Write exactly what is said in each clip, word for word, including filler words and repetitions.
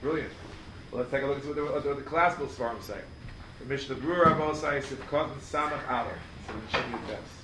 Brilliant. Well, let's take a look at what the, what the, what the classical Svarim say. The Mishnah Berurah Rabosai Sivkot Samach Aleph. So we should do this.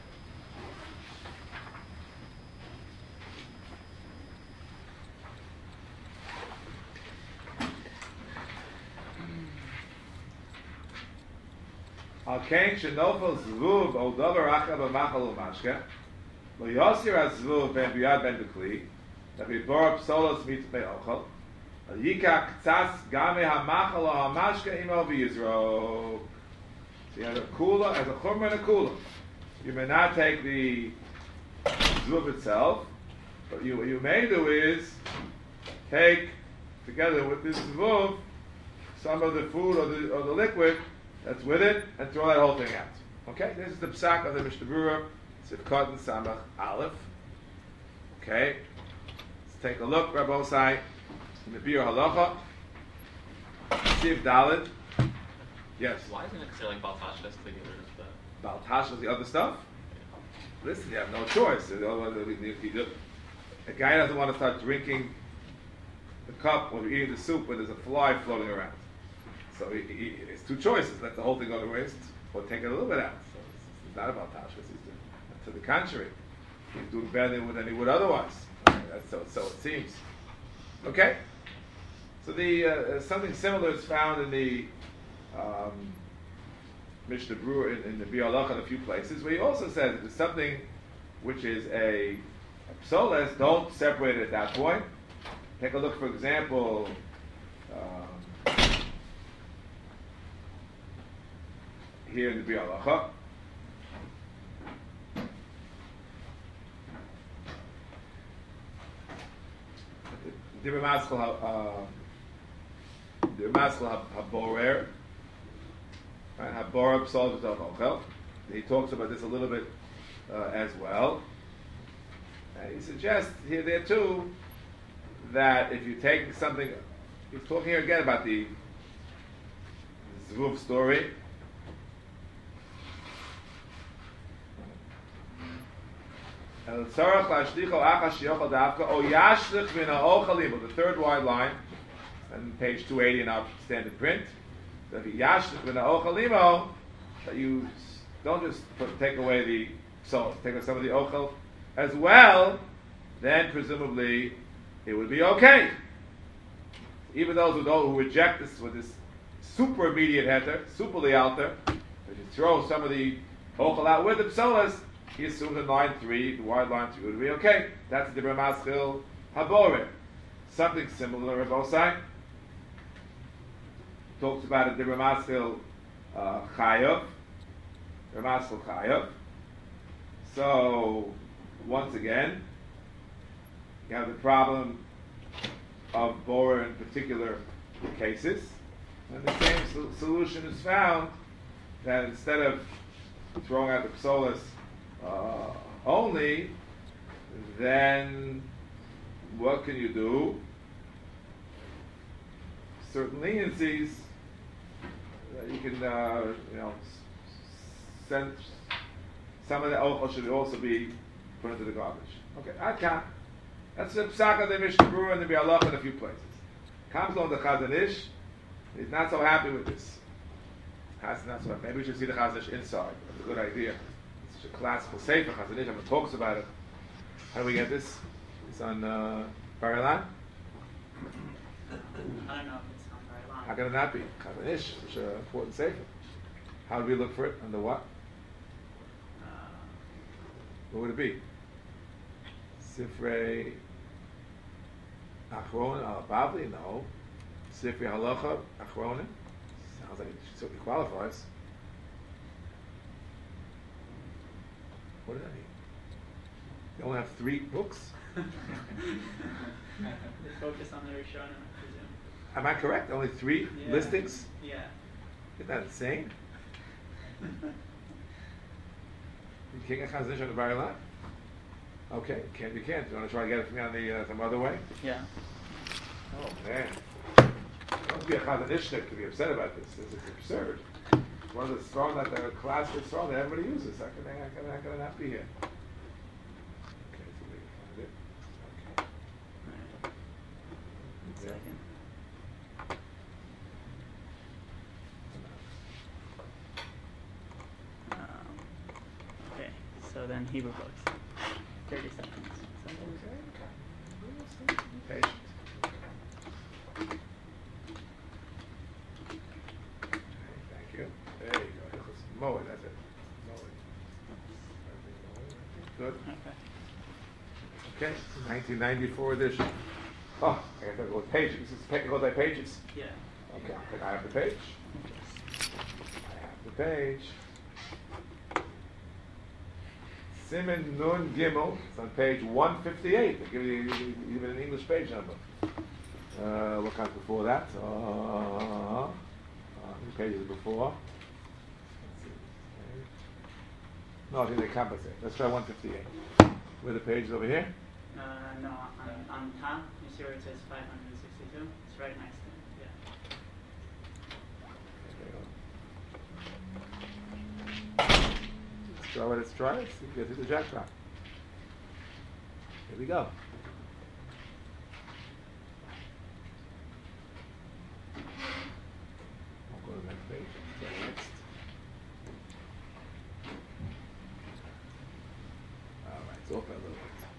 Al kain shenofel zvuv o davar achav b'machal u'mashke lo yosir ha-zvuv ben biyad ben dekli that we bore psolos mitzvei ochel al yikach tzas game ha-machal o ha-mashke imo v'yizro. So you have a kula as a chumra and a kula. You may not take the zvuv itself, but you, what you may do is take together with this zvuv some of the food or the, or the liquid that's with it, and throw that whole thing out. Okay, this is the psak of the Mishnah Berurah, Sivkot and Samach Aleph. Okay, let's take a look, Rabbosai, in the Biur Halacha, Siv Daled. Yes. Why isn't it considered like Baltashkas to get rid of the Baltashkas, the other stuff? Listen, you have no choice. A guy doesn't want to start drinking the cup when you're eating the soup when there's a fly floating around. So he, he, it's two choices: let the whole thing go to waste, or take it a little bit out. So it's, it's not about tashkas. He's doing, to the contrary, he's doing better than he would otherwise. Okay, that's so, so it seems. Okay. So the uh, something similar is found in the um, Mishnah Berurah in, in the Biur Halacha in a few places, where he also says if it's something which is a, a psoles, don't separate it at that point. Take a look, for example. Um, Here in the Biur Halacha, the Ramaskal the Ramaskal Haborer, right? Haborer Psal V'Tov Ochel. He talks about this a little bit uh, as well. And he suggests here there too that if you take something, he's talking here again about the Zvuv story. The third wide line, and page two eighty in our standard print. So if you that you don't just put, take away the salt, take away some of the ochel as well, then presumably it would be okay. Even those who don't, who reject this with this super immediate heter, super lialter, if you throw some of the ochel out with the psolas, he assumes in line three, the wide line three would be okay. That's the Ramaskal Haborer. Something similar, Rabbosai talks about it, the Ramaskal uh, Chayav. Ramaskal Chayav. So, once again, you have the problem of borer in particular cases. And the same so- solution is found that instead of throwing out the psolas Uh, only, then what can you do? Certain leniencies that you can, uh, you know, send some of the ochel should also be put into the garbage. Okay, I can't. That's the psak of the Mishnah Berurah and the Biur Halacha in a few places. Comes on the Chazon Ish, he's not so happy with this. Has not so happy. Maybe we should see the Chazon Ish inside. That's a good idea. A classical sefer, Chazon Ish, Hamad talks about it. How do we get this? It's on uh, Bar Ilan? I don't know if it's on Bar Ilan. How can it not be? Chazon Ish, such an important sefer. How do we look for it? Under what? Uh, What would it be? Sifrei Achron al Bavli? No. Sifrei Halacha Achronim? Sounds like it certainly qualifies. What did I mean? You only have three books? They focus on the Rishonim, I presume. Am I correct? Only three Yeah. listings? Yeah. Isn't that insane? You can't get Chazon Ish on the Bar Ilan? Okay, you can't, you can't. You want to try to get it from me on the, uh, some other way? Yeah. Oh, man. Don't be a Chazon Ish to be upset about this. This is absurd. One of the strong that the classical strong that everybody uses. How can I, how can I, how can I not be here? Okay, so we can find it. Okay. One second. Hebrew books. Thirty seconds. Patient. Thank you. There you go. Mow it, that's it. Mow it. Good. Okay. Okay, nineteen ninety-four edition. Oh, I got to go with pages. This is pa- go by pages. Yeah. Okay, I have the page. I have the page. Siman Nun Gimel. It's on page one fifty-eight. They give you even an English page number. Uh, what comes before that? Uh, uh, how many pages before? Let's see. No, I think they compensate. Let's try one fifty-eight. Where the page is over here? Uh, no, on, on top, you see where it says five hundred sixty-two? It's right next to it, yeah. Let's try it, let's try it. See if you get to the jackpot. Here we go. I'll go to the next page. Let's try next. Alright, it's open a little bit.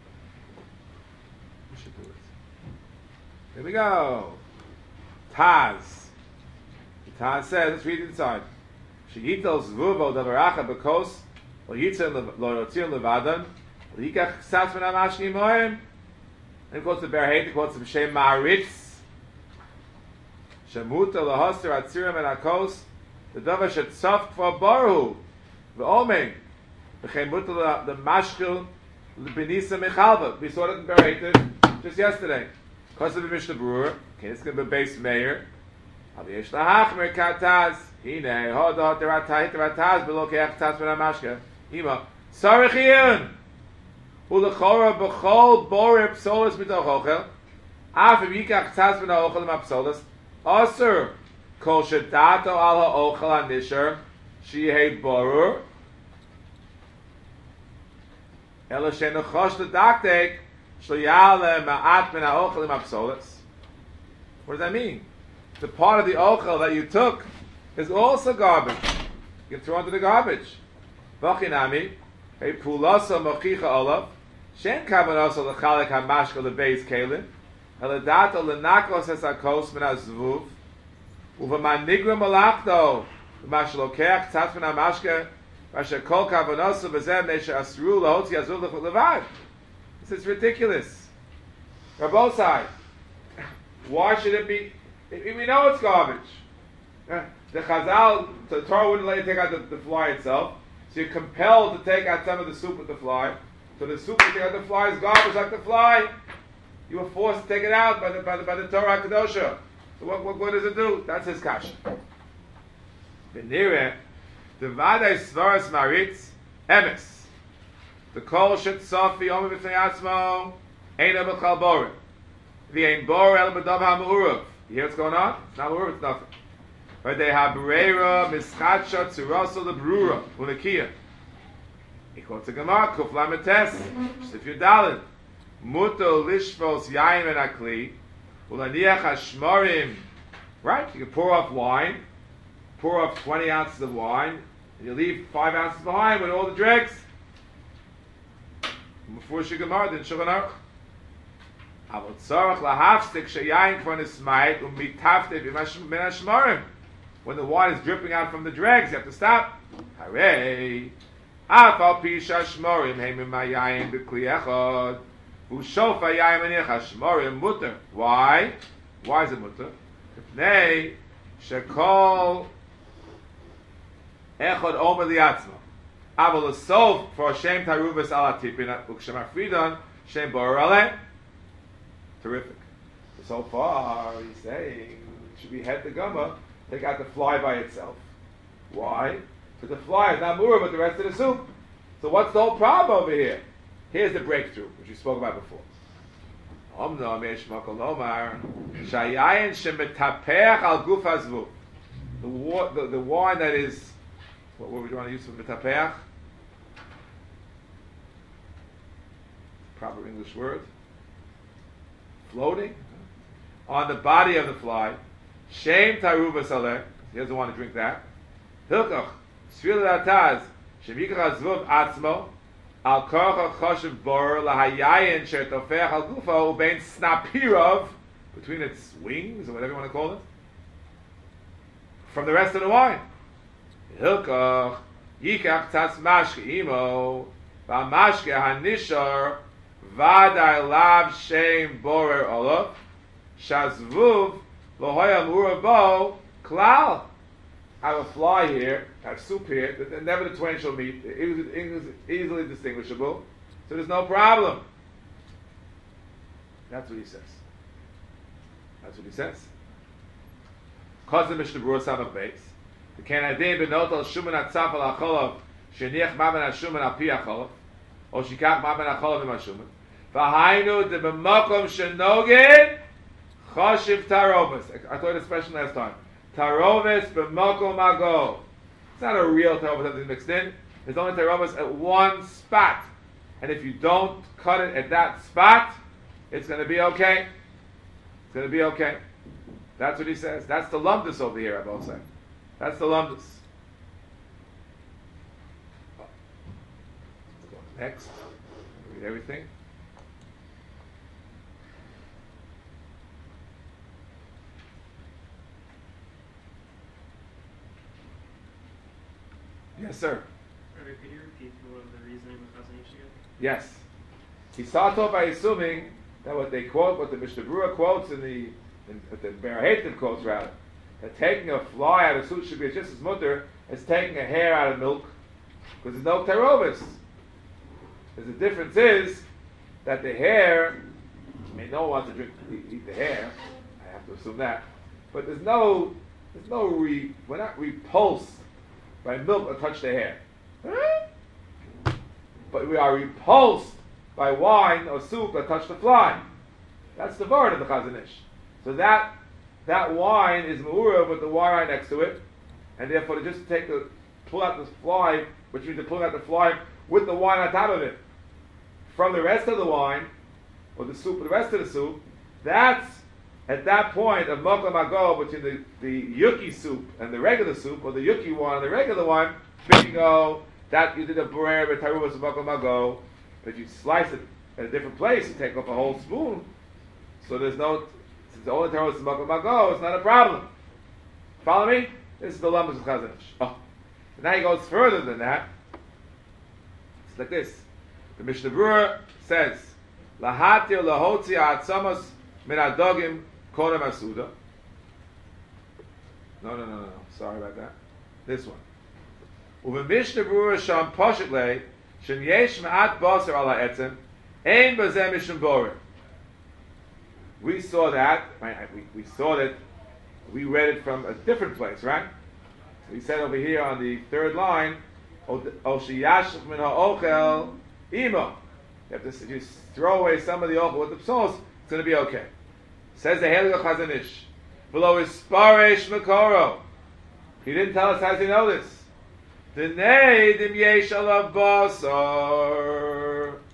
We should do it. Here we go. Taz. The Taz says, let's read it inside. Sheyitos vuvo davaracha bekos lo yitzin lo yotzin levadan lo yikach ksatz min amashni moim. And it quotes the Ber Hait, it quotes the Shem Ma'aritz. Shemuta lahosir atzirim and akos the davar shetzof kvar baruhu v'omen v'chein muta the mashkil l'benisa mechalva. We saw it in Ber Hait just yesterday. Because of the Mishnah Brewer, okay, it's going to be based mayor. Aviyesh lahachmer kataz. Hine hodot deratay derataz below keachtas ben amashka. Hima sarachiyun. Ulechora b'chol borib psolas mitoch ochel. Af yikach tzas ben ochel mapsolas. Asur kol shedato al ha'ochel anisher shehei borur. Ela shenechosh ledaktek shloyale ma'at ben ha'ochel mapsolas. What does that mean? The part of the ochel that you took is also garbage. You can throw into the garbage. V'chinami, a pulasa mochicha olav, shen kavanasa lechalek hamashka lebeis kelin, eladata lenakos esakos min azvuv, uvamanigra malachto, v'mashalokech tzatz min hamashka, v'asher kol kavanasa v'zem nesha asru lahotzi azul levad. This is ridiculous. Rabosai, why should it be? We know it's garbage. The Chazal, the Torah wouldn't let you take out the, the fly itself, so you're compelled to take out some of the soup with the fly. So the soup that you take out the fly is garbage like the fly. You were forced to take it out by the by the, by the Torah Kedosha. So what, what what does it do? That's his kasha. Benire, the Vadai Svaras Maritz Emes, the Kol Shet Sofi Omer B'Tnei Atzmo Ein Abel Chal Borim, the Ein Bor El B'Dav HaMe'urav. You hear what's going on? It's not Me'urav, it's nothing. But they have Bereira, Mischacha, Tzurasa, Lebrura, Unakia. He quotes a Gemara, Kuf Lametes, Sif Yudalin, Muto Lishvos Yaim and Akli, Ulaniach Hashmarim. Right? You can pour off wine, pour off twenty ounces of wine, and you leave five ounces behind with all the dregs. Before Gemara, then Shulchan Aruch. Avot Tzarach Lahafstik Shayayin Kvan Ismayit Umitafte B'Min Hashmarim. When the wine is dripping out from the dregs, you have to stop. Hooray! Afal pisha shmorim heimim mayayin b'kli echad. Ushofa yayim anich hashmorim mutter. Why? Why is it mutter? Pnei shekol echad omer liatzma. Aval asov for shem tarubas ala tipin ukshem afridon shem borale. Terrific. So far, he's saying should we head the gumma? Take out the fly by itself. Why? Because the fly is not mura, but the rest of the soup. So what's the whole problem over here? Here's the breakthrough, which we spoke about before. The, wa- the, the wine that is, what word would you want to use for metapeach? Proper English word. Floating on the body of the fly. Shem taruba saleh. He doesn't want to drink that. Hilkach sfil ataz shemikach azvuv atzmo Al korcha choshev bor lahayayin shetofech al gufo ubein snapirov, between its wings or whatever you want to call it, from the rest of the wine. Hilkoch yikach tzas mashke imo v'amashke hanishar vadai lav shem borer olav shazvuv lohoya murabo klal. I have a fly here, I have soup here, that never the twain shall meet. It is, it is easily distinguishable, so there's no problem. That's what he says. That's what he says. Cause the Mishnah Berurah Samach Beis, the Kanadim benot al shuman atzaf al acholov sheniach maben al shuman al pi acholov, or shikach maben acholov im al shuman. V'hainu de b'makom shenogin choshiv tarovis. I told you this question last time. Tarovis b'makom mago. It's not a real tarovis that's mixed in. There's only tarovis at one spot, and if you don't cut it at that spot, it's going to be okay. It's going to be okay. That's what he says. That's the lumdus over here, I both say. That's the lumdus. Oh. Let's go next. Read everything. Yes, sir. Rabbi, could you repeat what the reasoning of Chazon Ish again? Yes. He starts off by assuming that what they quote, what the Mishnah Berurah quotes in the, in, what the Berahativ quotes rather, that taking a fly out of suit should be just as mutter as taking a hair out of milk, because there's no terovis. Because the difference is that the hair, I mean, no one wants to drink, eat, eat the hair. I have to assume that, but there's no, there's no re, we're not repulsed by milk or touch the hair. But we are repulsed by wine or soup that touch the fly. That's the word of the Chazon Ish. So that that wine is me'urav with the wine right next to it, and therefore to just take the pull out the fly, which means to pull out the fly with the wine on top of it, from the rest of the wine or the soup, the rest of the soup. That's at that point of mokom ago between the, the yuki soup and the regular soup, or the yuki wine and the regular wine. Bingo, that you did a borer with taruvas of mokom ago. But you slice it at a different place, you take off a whole spoon. So there's no, since the only taruvas of mokom ago, it's not a problem. Follow me? This is the lumdus of Chazon Ish. Oh, and now he goes further than that. It's like this. The Mishnah Berurah says, "Lahatir lahotzi ha'atzamos min adogim kodem asuda." No, no, no, no, no. Sorry about that. This one. Uve Mishnah Berurah sham poshet lei shen yesh ma'at basar al ha'etzem ein bazeh mishum borer. We saw that. Right, we, we saw that. We read it from a different place, right? So he said over here on the third line, "O sheyashach min ha'ochel imo." You have to if you throw away some of the ochel with the sauce, it's going to be okay. Says the Heilige Chazon Ish, "V'lo isparesh mekoro." He didn't tell us how to know this. D'nei dim yesh alav basar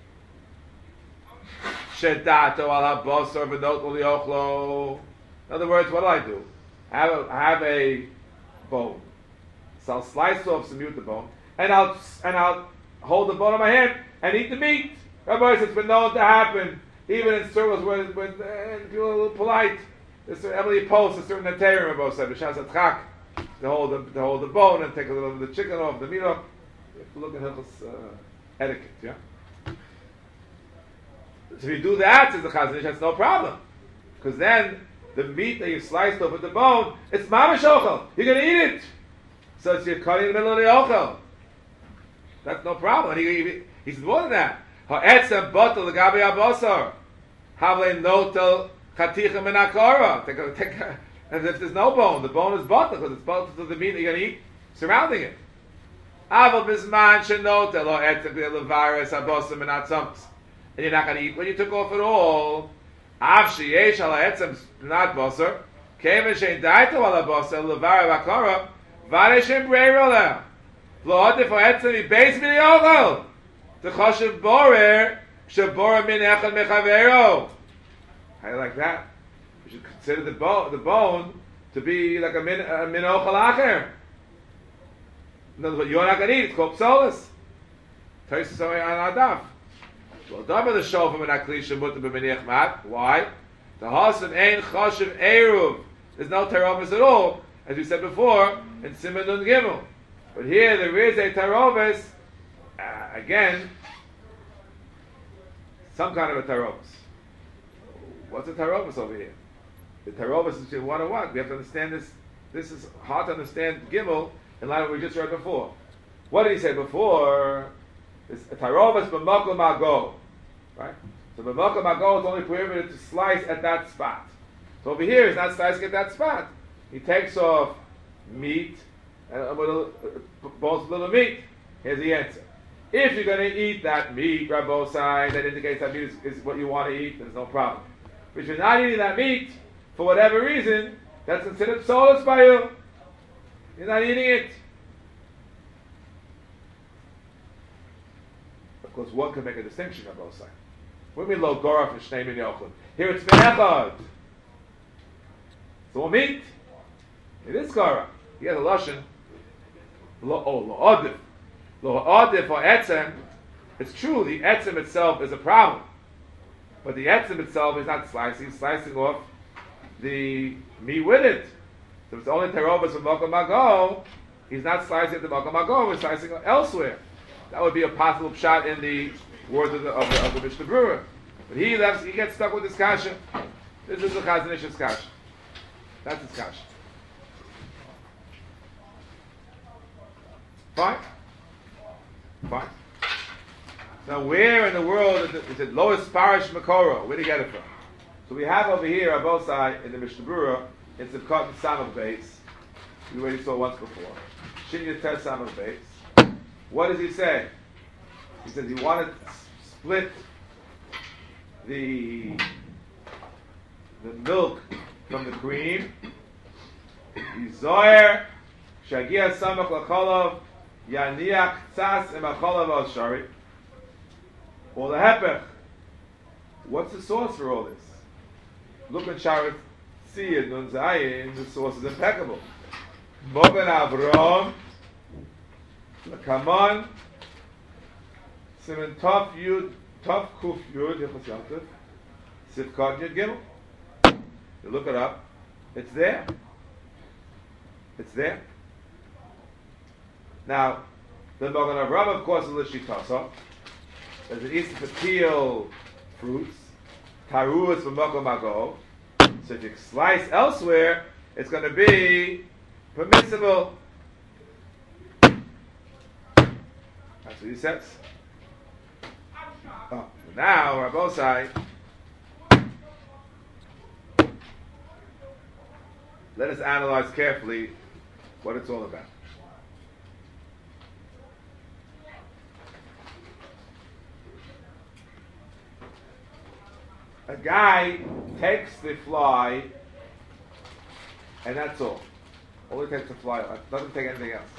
shedato alav basar v'not lo liochlo. In other words, what do I do? I have a, I have a bone, so I'll slice off some meat of the bone, and I'll and I'll hold the bone in my hand and eat the meat. Rabbi says it's been known to happen, even in circles where, where uh, people are a little polite. There's Emily posts a certain Natayim, Rabbi said, B'shas Atchak, to hold the to hold the bone and take a little of the chicken off, the meat off. You have to look at Hilchos uh, etiquette, yeah. So if you do that, says the Chazon Ish, that's no problem, because then the meat that you sliced off with the bone, it's mamash ochel. You're going to eat it. So it's you're cutting in the middle of the ochel. That's no problem. And he, he, he says more than that. Ha'etzem botel l'gabi ha'bosar. Havle notel chaticha min ha'kora. Take a, take a, as if there's no bone. The bone is botel, because it's botel to the meat that you're going to eat surrounding it. Aval bisman shenotel ha'etzem levares ha'bosar min ha'tzomts. And you're not going to eat when you took off it all. Av sheyesh al ha'etzem not basar, keven shein daito al ha'basar levar ha'kara, vare shem breiro leh. Lo odif ha'etzem i beis min yochel. T'choshev borer, sheborer min echad mechavero. How do you like that? You should consider the, bo- the bone to be like a min, a min ochel acher. In other words, you're not going to eat, it's called psolis. Tosis on our daf. Well, double the shofar when aklisha mutter b'meniach mat. Why? The hasan ein chashiv eruv. There's no tarovis at all, as we said before in Siman Nun Gimel. But here there is a tarovis. Uh, again, some kind of a tarovis. What's a tarovis over here? The tarovis is between one and one. We have to understand this. This is hard to understand Gimel in light of what we just read before. What did he say before? It's a tarovis b'makom mago, right? So b'makom mago is only prohibited to slice at that spot. So over here, he's not slicing at that spot. He takes off meat and a little, uh, bones of little meat. Here's the answer. If you're going to eat that meat, Rabbosai, that indicates that meat is, is what you want to eat, there's no problem. But if you're not eating that meat, for whatever reason, that's considered soulless by you. You're not eating it. Of course, one can make a distinction on both sides. What do you mean lo goraf and shnei min yochel? Here it's me'echad. It's all meat. It is goraf. He has a lashon. Lo oh lo adif. Lo adif or etzem. It's true, the etzem itself is a problem. But the etzem itself is not slicing, he's slicing off the meat with it. So if it's only terobas from Mokom Mago, he's not slicing the Mokom Mago, he's slicing elsewhere. That would be a possible shot in the words of the, of the, of the Mishnah Berurah. But he left, he gets stuck with this kasha. This is the Chazon Ish's kasha. That's his kasha. Fine? Fine. Now where in the world is it, is it lowest parish Makoro? Where do you get it from? So we have over here on both sides in the Mishnah Berurah, it's a cotton samach base. We already saw once before. Shinya Tes samach base. What does he say? He says he wanted to split the the milk from the cream. Zoyer shagia samach lacholov yaniach tzas emacholov al shari. Or the hepech. What's the source for all this? Look at Sharet Tziyad Nun Zayin. The source is impeccable. Moben Avram Lakaman Simen Tov Yud Tov Kuf Yud Yechos Yamtiv Sivkot Yud Gimel. You look it up. It's there. It's there. Now, the Mogen Avram, of course, is Lishitasa. There's an East Patil fruits. Taru is from Mokom Mago. So if you slice elsewhere, it's going to be permissible. That's what he says. Oh, now, Rabbosai, let us analyze carefully what it's all about. A guy takes the fly, and that's all. Only takes the fly, doesn't take anything else.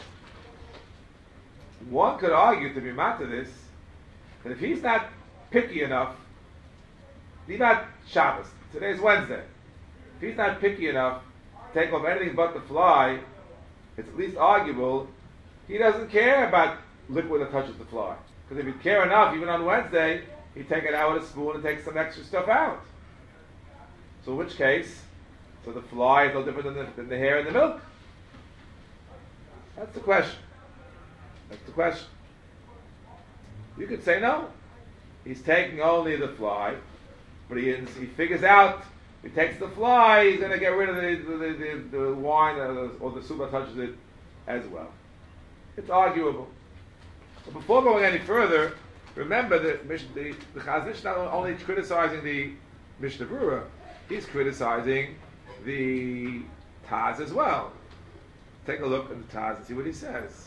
One could argue, to be mad to this, that if he's not picky enough, he's not Shabbos, today's Wednesday, if he's not picky enough to take off anything but the fly, it's at least arguable he doesn't care about liquid that touches the fly. Because if he'd care enough, even on Wednesday, he'd take it out with a spoon and take some extra stuff out. So in which case, so the fly is no different than the, than the hair in the milk? That's the question. That's the question. You could say no. He's taking only the fly, but he, he figures out, if he takes the fly, he's going to get rid of the, the, the, the wine or the, or the soup that touches it as well. It's arguable. But before going any further, remember that the, the, the Chazon Ish is not only criticizing the Mishnah Berurah, he's criticizing the Taz as well. Take a look at the Taz and see what he says.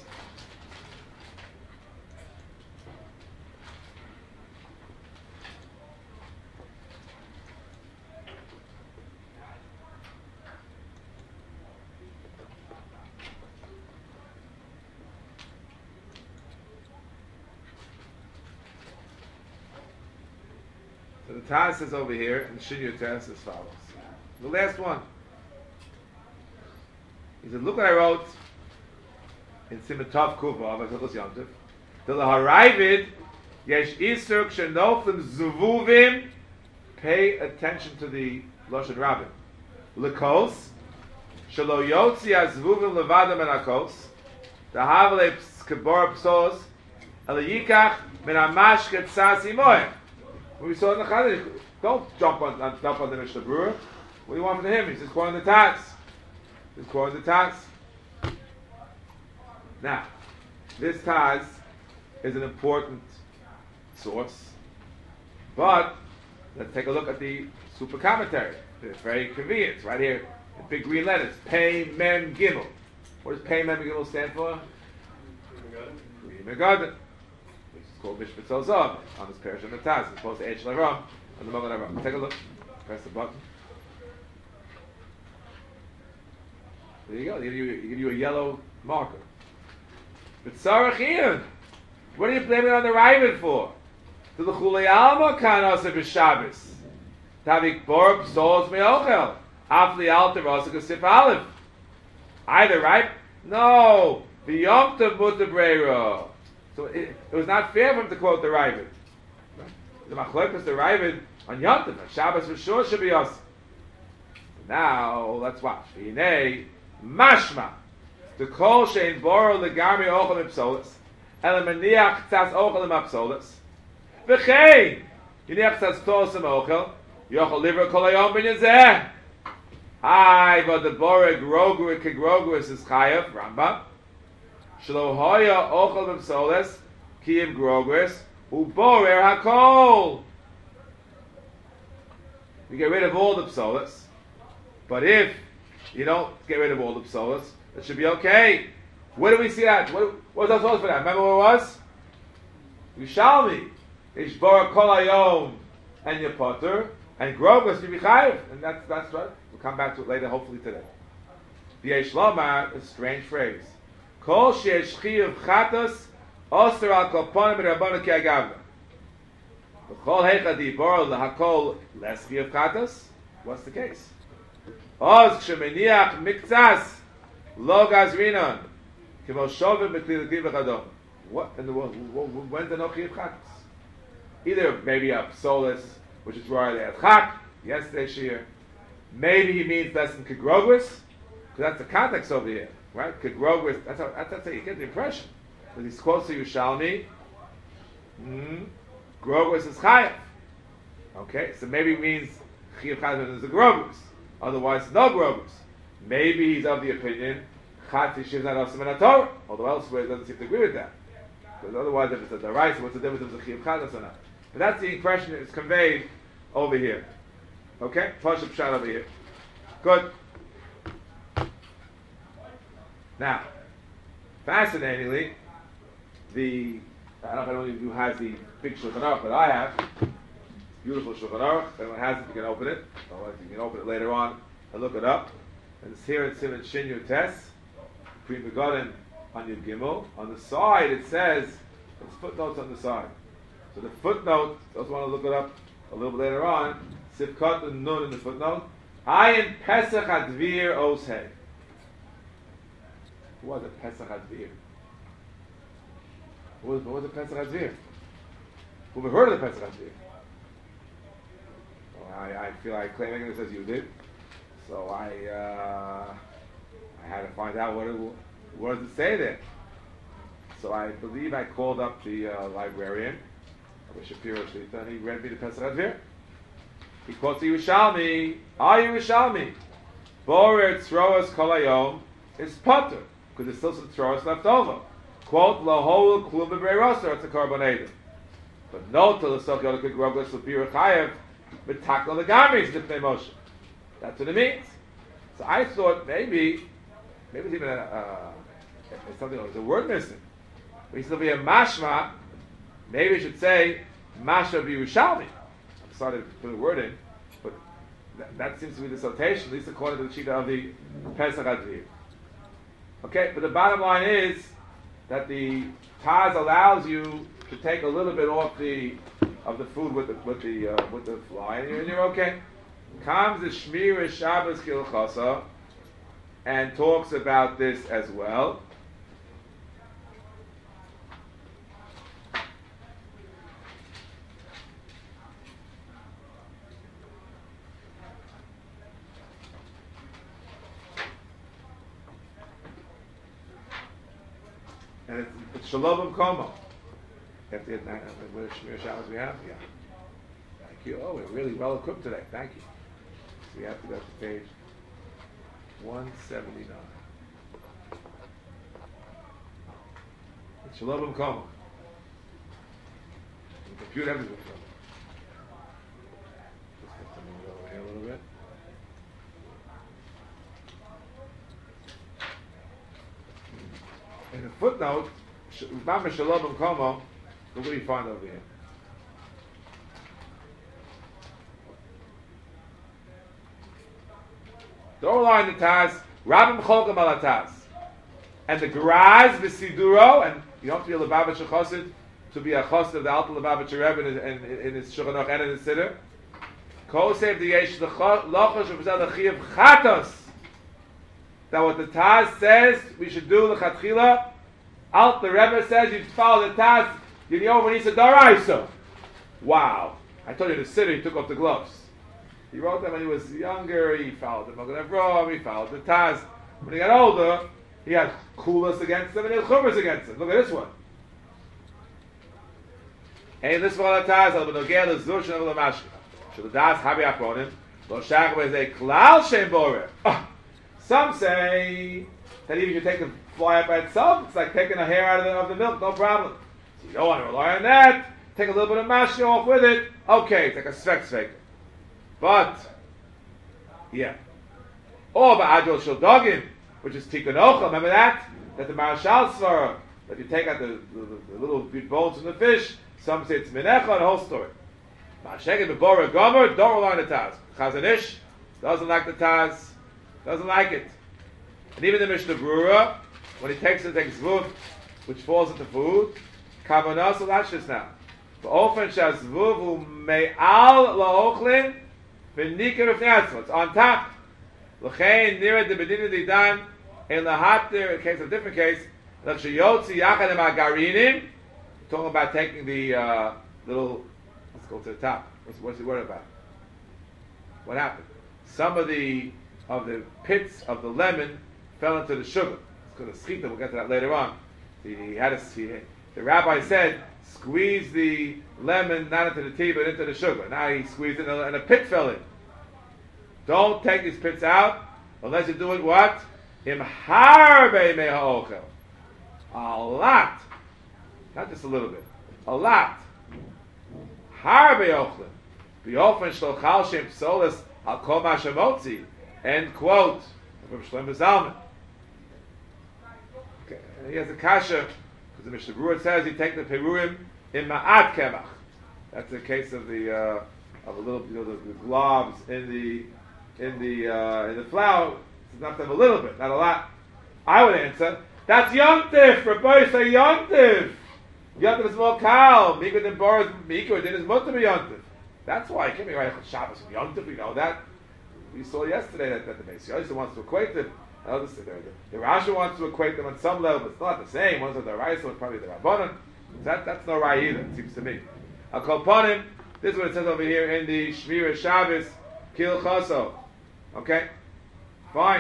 So the Taz says over here, and Shinya says as follows. The last one. He said, look what I wrote in Siman Tov Kuvav, as Hilchos Yom Tov. The Laharavid, Yesh Isur Kshenoflim Zuvuvim, pay attention to the Lashon Rabbin. Lekos, Shalo Yotzi Azvuvim Levadam and Akos, the Havale Kebor Psos, Alayikach Men Amash Ketzas Imoyim. We saw in the Chazal, don't jump on, on, jump on the Mishnah Berurah. What do you want from him? He's just quoting the tax. He's quoting the tax. Now, this Taz is an important source, but let's take a look at the super commentary. It's very convenient. It's right here in big green letters. Pei Mem Gimel. What does Pei Mem Gimel stand for? Pri Megadim. Which is called Mishpat Zozov on this parish of the Taz. It's supposed to H Laram on the Mogan Aram. Take a look. Press the button. There you go. They give you, they give you a yellow marker. But Sarachiyun, what are you blaming on the Ravid for? To the Chulei Alma Kanasa B'Shabbos. Tavik Borb Souls Meochel. Afli Alta Rosaka Sif Aleph. Either, right? No. The Yom Tov Muta Breira. So it, it was not fair for him to quote the Ravid. The Machlokes the Ravid on Yom Tov. Shabbos for sure should be us. Now, let's watch. Hinei Mashma. The kol shein boro legarmi ochel mipsolis, ele maniach tzas ochel mipsolis. V'chein, yiniach tzas tos ochel, yochel livra kol hayom ben yazeh. Hai, but the boro grogu kegroguis is chayav, Rambam. Shlo hoya ochel mipsolis, kiyim groguis, uborer hakol. You get rid of all the psolis, but if you don't get rid of all the psolis, it should be okay. Where do we see that? What, what was that supposed for that? Remember what it was? Yishalmi. Ishbor kol hayom and Yepotter and Grogus to be chayiv. And that's, that's right. We'll come back to it later, hopefully today. The Yesh Lomar is a strange phrase. Kol sheyesh chiyuv chatos oser al kolponim b'rabbanu ki agavna. V'chol heicha dibor lahakol les chiyuv chatos. What's the case? Oz k'shemeniach miktzas Lo gazrinon, kimo shovim b'kli l'kli v'chadom. What in the world? When's the no chiyuv chatos? Either maybe a psolis, which is where they had chak yesterday shir. Maybe he means less than kegrogus, because that's the context over here, right? Kegrogus. That's how that's, that's how you get the impression. Because he's close to Yushalmi. Mm-hmm. Grogus is chayav. Okay, so maybe it means chiyuv chatos is a grogus. Otherwise, no grogus. Maybe he's of the opinion Chat Yishiv is not awesome in a Torah, although elsewhere he doesn't seem to agree with that. Because otherwise, if it's a Daraisa, what's the difference if it's a Chiyuv Chatas or not? But that's the impression that is conveyed over here. Okay? Pashup Pshat over here. Good. Now, fascinatingly, the I don't know if anyone of you has the big Shulchan Aruch, but I have. Beautiful Shulchan Aruch. If anyone has it, you can open it. Otherwise, you can open it later on and look it up. And it's here in Siman Shin Yud Tes, Pri Megadim on Yud Gimel. On the side it says, there's footnotes on the side. So the footnote, those want to look it up a little bit later on, Sivkot and Nun in the footnote, Ayin Pesach Advir Os Hey. What was it, Pesach Advir? What was, what was it, Pesach Advir? Who've heard of the Pesach Advir? Well, I, I feel like claiming it as you did. So I uh, I had to find out what it, what does it say there. So I believe I called up the uh, librarian, Shapiro Shlita, and he read me the Pesach Advir. He quotes the Yerushalmi, Ah Yerushalmi, Borer Tzroas Kol Hayom is Potter, because there's still some Tzroas left over. Quote, Lohol Klum B'Breiroser, it's a Karbonated. But no, till the Sok Yodakik Rogos L'Bir Chayev, B'Takla L'Gamis L'Pnei Moshe. That's what it means. So I thought maybe, maybe it's even a, uh, it's something, there's a word missing. But he's going to be a mashma, maybe we should say, mashma b'Yerushalmi. I'm sorry to put a word in, but that, that seems to be the citation, at least according to the Shita of the Pesach Advir. Okay, but the bottom line is that the Taz allows you to take a little bit off the of the food with the with the uh, with the fly, and you're, and you're okay. Comes the Shmir Shabbos Kilchasa and talks about this as well. And it's, it's Shalom Komo. You have to get, uh, what Shmir Shabbos we have? Yeah. Thank you. Oh, we're really well equipped today. Thank you. So we have to go to page one seventy-nine. It's Shalom Komo. The computer everything. Let's get some over here a little bit. In the footnote, Mama Shalom and Komo, what do we find over here? The oral line in the Taz, Rabim Cholgam al Taz. And the Graz, V'siduro, and you don't have to be a Lubavitcher Chosid to be a Chosid of the Alta Lubavitcher Rebbe in, in, in his Shulchan Aruch and in his Siddur. Kosev the Yesh Lochosh V'zal Achiyav Chatos. That what the Taz says we should do l'chatchila, Alt the Rebbe says you follow the Taz, you know when he said Daraisa. Wow. I told you the Siddur, he took off the gloves. He wrote them when he was younger, he followed the Magen Avraham, he followed the Taz. When he got older, he had Kulas against them and he had Chumras against them. Look at this one. Hey, this one the Taz, Al Benogel is Zushan of the Mashka. Should the Das Habi Akronim, Lo Shach is a Klal Shem Boreh. Some say that even if you take a fly up by itself, it's like taking a hair out of the, of the milk, no problem. So you don't want to rely on that. Take a little bit of mashka off with it. Okay, it's like a svek svek. But, yeah. Or ba'adol shel dogim, which is tikkun ochel. Remember that? That the Marashal Svara, that you take out the, the, the little bones from the fish. Some say it's minecha, the whole story. Ma'ashegin b'bora gomer, don't rely on the Taz. Chazon Ish doesn't like the Taz. Doesn't like it. And even the Mishnah Brura, when he takes it, takes zvut, which falls into food, kavanah, so that's just now. V'ofen shazvuv hu me'al la'ochlin v'nikir v'fneatzma. It's on top. L'chein nira de bedina didan in lahatir, in case of a different case, l'chshayotzi yachad em agarinim, talking about taking the uh, little, let's go to the top. What's, what's the word about? What happened? Some of the of the pits of the lemon fell into the sugar. It's called a schita. We'll get to that later on. He had a, he, the rabbi said, squeeze the lemon not into the tea but into the sugar. Now he squeezed it and a pit fell in. Don't take these pits out unless you do it what? Im harbe me'ha'ochel. A lot. Not just a little bit. A lot. Harbe ochlin. B'ofen shlo chal shem psolas al kol ma shemotzi. End quote from Shlomo Zalman. Okay. He has a kasha because the Mishnah Berurah says you take the perurim in ma'at kemach. That's the case of the uh, of a little, you know, the, the globs in the in the uh, in the flour. It's enough to have a little bit, not a lot. I would answer that's yontif. Rabbi say yontif. Yontif is more kal. Mikra than boris mikra than is mutter yontif. That's why I can't be right on Shabbos and yontif. We know that. We saw yesterday that, that the Beis Yosef wants to equate them. The, the, the Rashi wants to equate them on some level, but it's not the same. One's the Raisa, one's probably the Rabbanon. That, that's no Rai either, it seems to me. I'll call upon him. This is what it says over here in the Shmira Shabbos, Kil Chaso. Okay? Fine.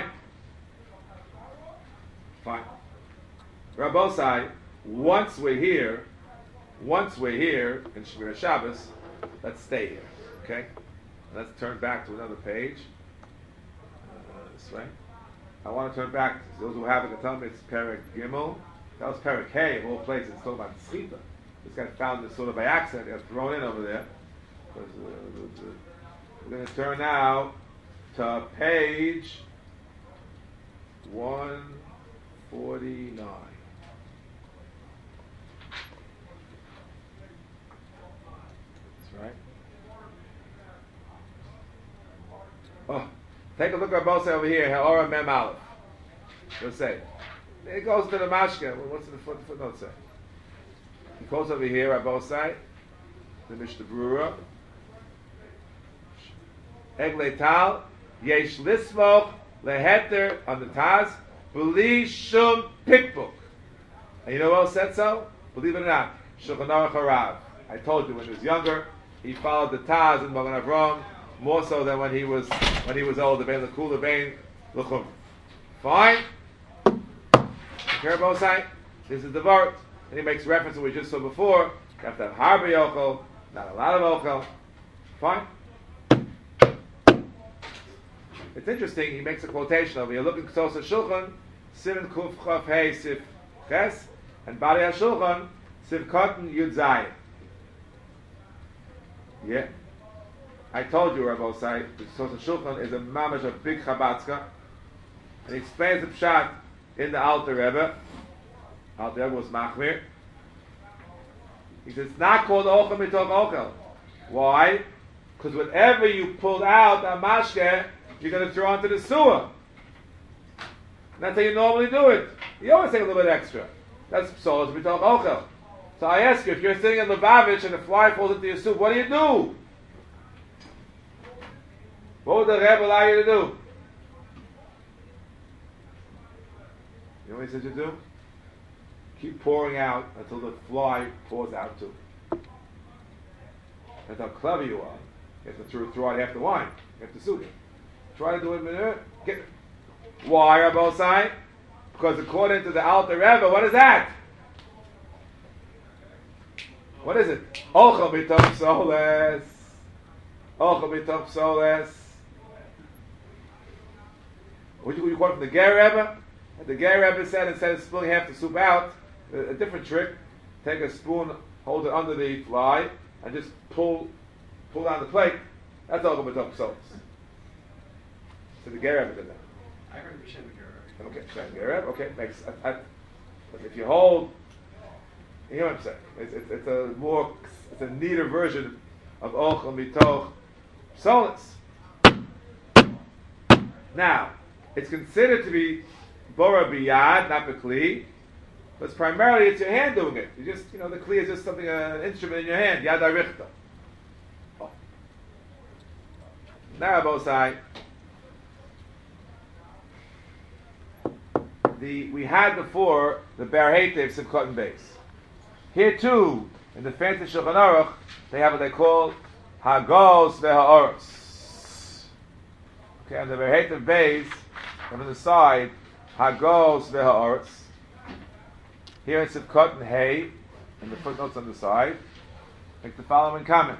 Fine. Rabbosai, once we're here, once we're here in Shmira Shabbos, let's stay here. Okay? Let's turn back to another page. This way. I want to turn back. Those who have it can tell me it's Perek Gimel. That was Perek Hey of all places. It's talking about Schita. This guy found this sort of by accident. It got thrown in over there. Uh, we're going to turn now to page one forty-nine. That's right. Oh. Take a look at Rabbi over here, Ha'ora Mem Aleph. Let's say. It goes to the Mashka. What's the foot, footnote say? He goes over here, Rabbi Say, the Mishnah Brura. Egle Tal, Yesh Lismoch, Leheter, on the Taz, B'li Shum Pikbuk. And you know what else said so? Believe it or not, Shulchan Aruch Harav. I told you when he was younger, he followed the Taz in Magen Avraham, more so than when he was when he was older. Bein l'kula bein l'chum. Fine. Care both sides. This is the vart. And he makes reference to what we just saw before. You have to have harbe ochel, not a lot of ochel. Fine. It's interesting, he makes a quotation over here. Look at Ksos HaShulchan, Siman Kuf Chav Hei Sif Ches, and Bari HaShulchan, Sif Kotten Yud Zayin. Yeah. I told you, Rabbi Osai, that Ksos HaShulchan is a mamash of big Chabatzka, and he explains the pshat in the Alter Rebbe. Alter Rebbe was Machmir. He says, it's not called Ochel Mitoch Ochel. Why? Because whatever you pulled out, a mashke, you're going to throw onto the sewer. That's how you normally do it. You always take a little bit extra. That's psolos mitoch ochel. So I ask you, if you're sitting in Lubavitch and the fly falls into your soup, what do you do? What would the Rebbe allow you to do? You know what he says you do? Keep pouring out until the fly pours out too. That's how clever you are. You have to throw, throw out half the wine. You have to soup it. Try to do it in a minute. Get it. Why are both sides? Because according to the Alter Rebbe, what is that? What is it? Ochel b'tov soles. Ochel b'tov soles. What you, you quote from the Ger Rebbe? The Ger Rebbe said, instead of spilling half the soup out, a, a different trick. Take a spoon, hold it under the fly, and just pull, pull down the plate. That's Ochel b'tov soles. So the Ger Rebbe did that. I heard B'Shem Ger Rebbe. Okay, Shem Ger Rebbe. Okay, makes. I, I, but if you hold, you know what I'm saying? It's, it's, it's a more, it's a neater version of Ochel Mitoch Solis. Now, it's considered to be Bora Biyad, not B'Kli, but it's primarily it's your hand doing it. You just, you know, the Kli is just something, uh, an instrument in your hand. Yad Arichta. Oh. Now, both sides. The, we had before the Ber Heitev Sivkot and Beis. Here too, in the fancy Shulchan Aruch, they have what they call Hagos veHa'oros. Okay, and the Ber Heitev Beis, on the side, Hagos veHa'oros. Here in Sivkot and Hay, and the footnotes on the side, make the following comment.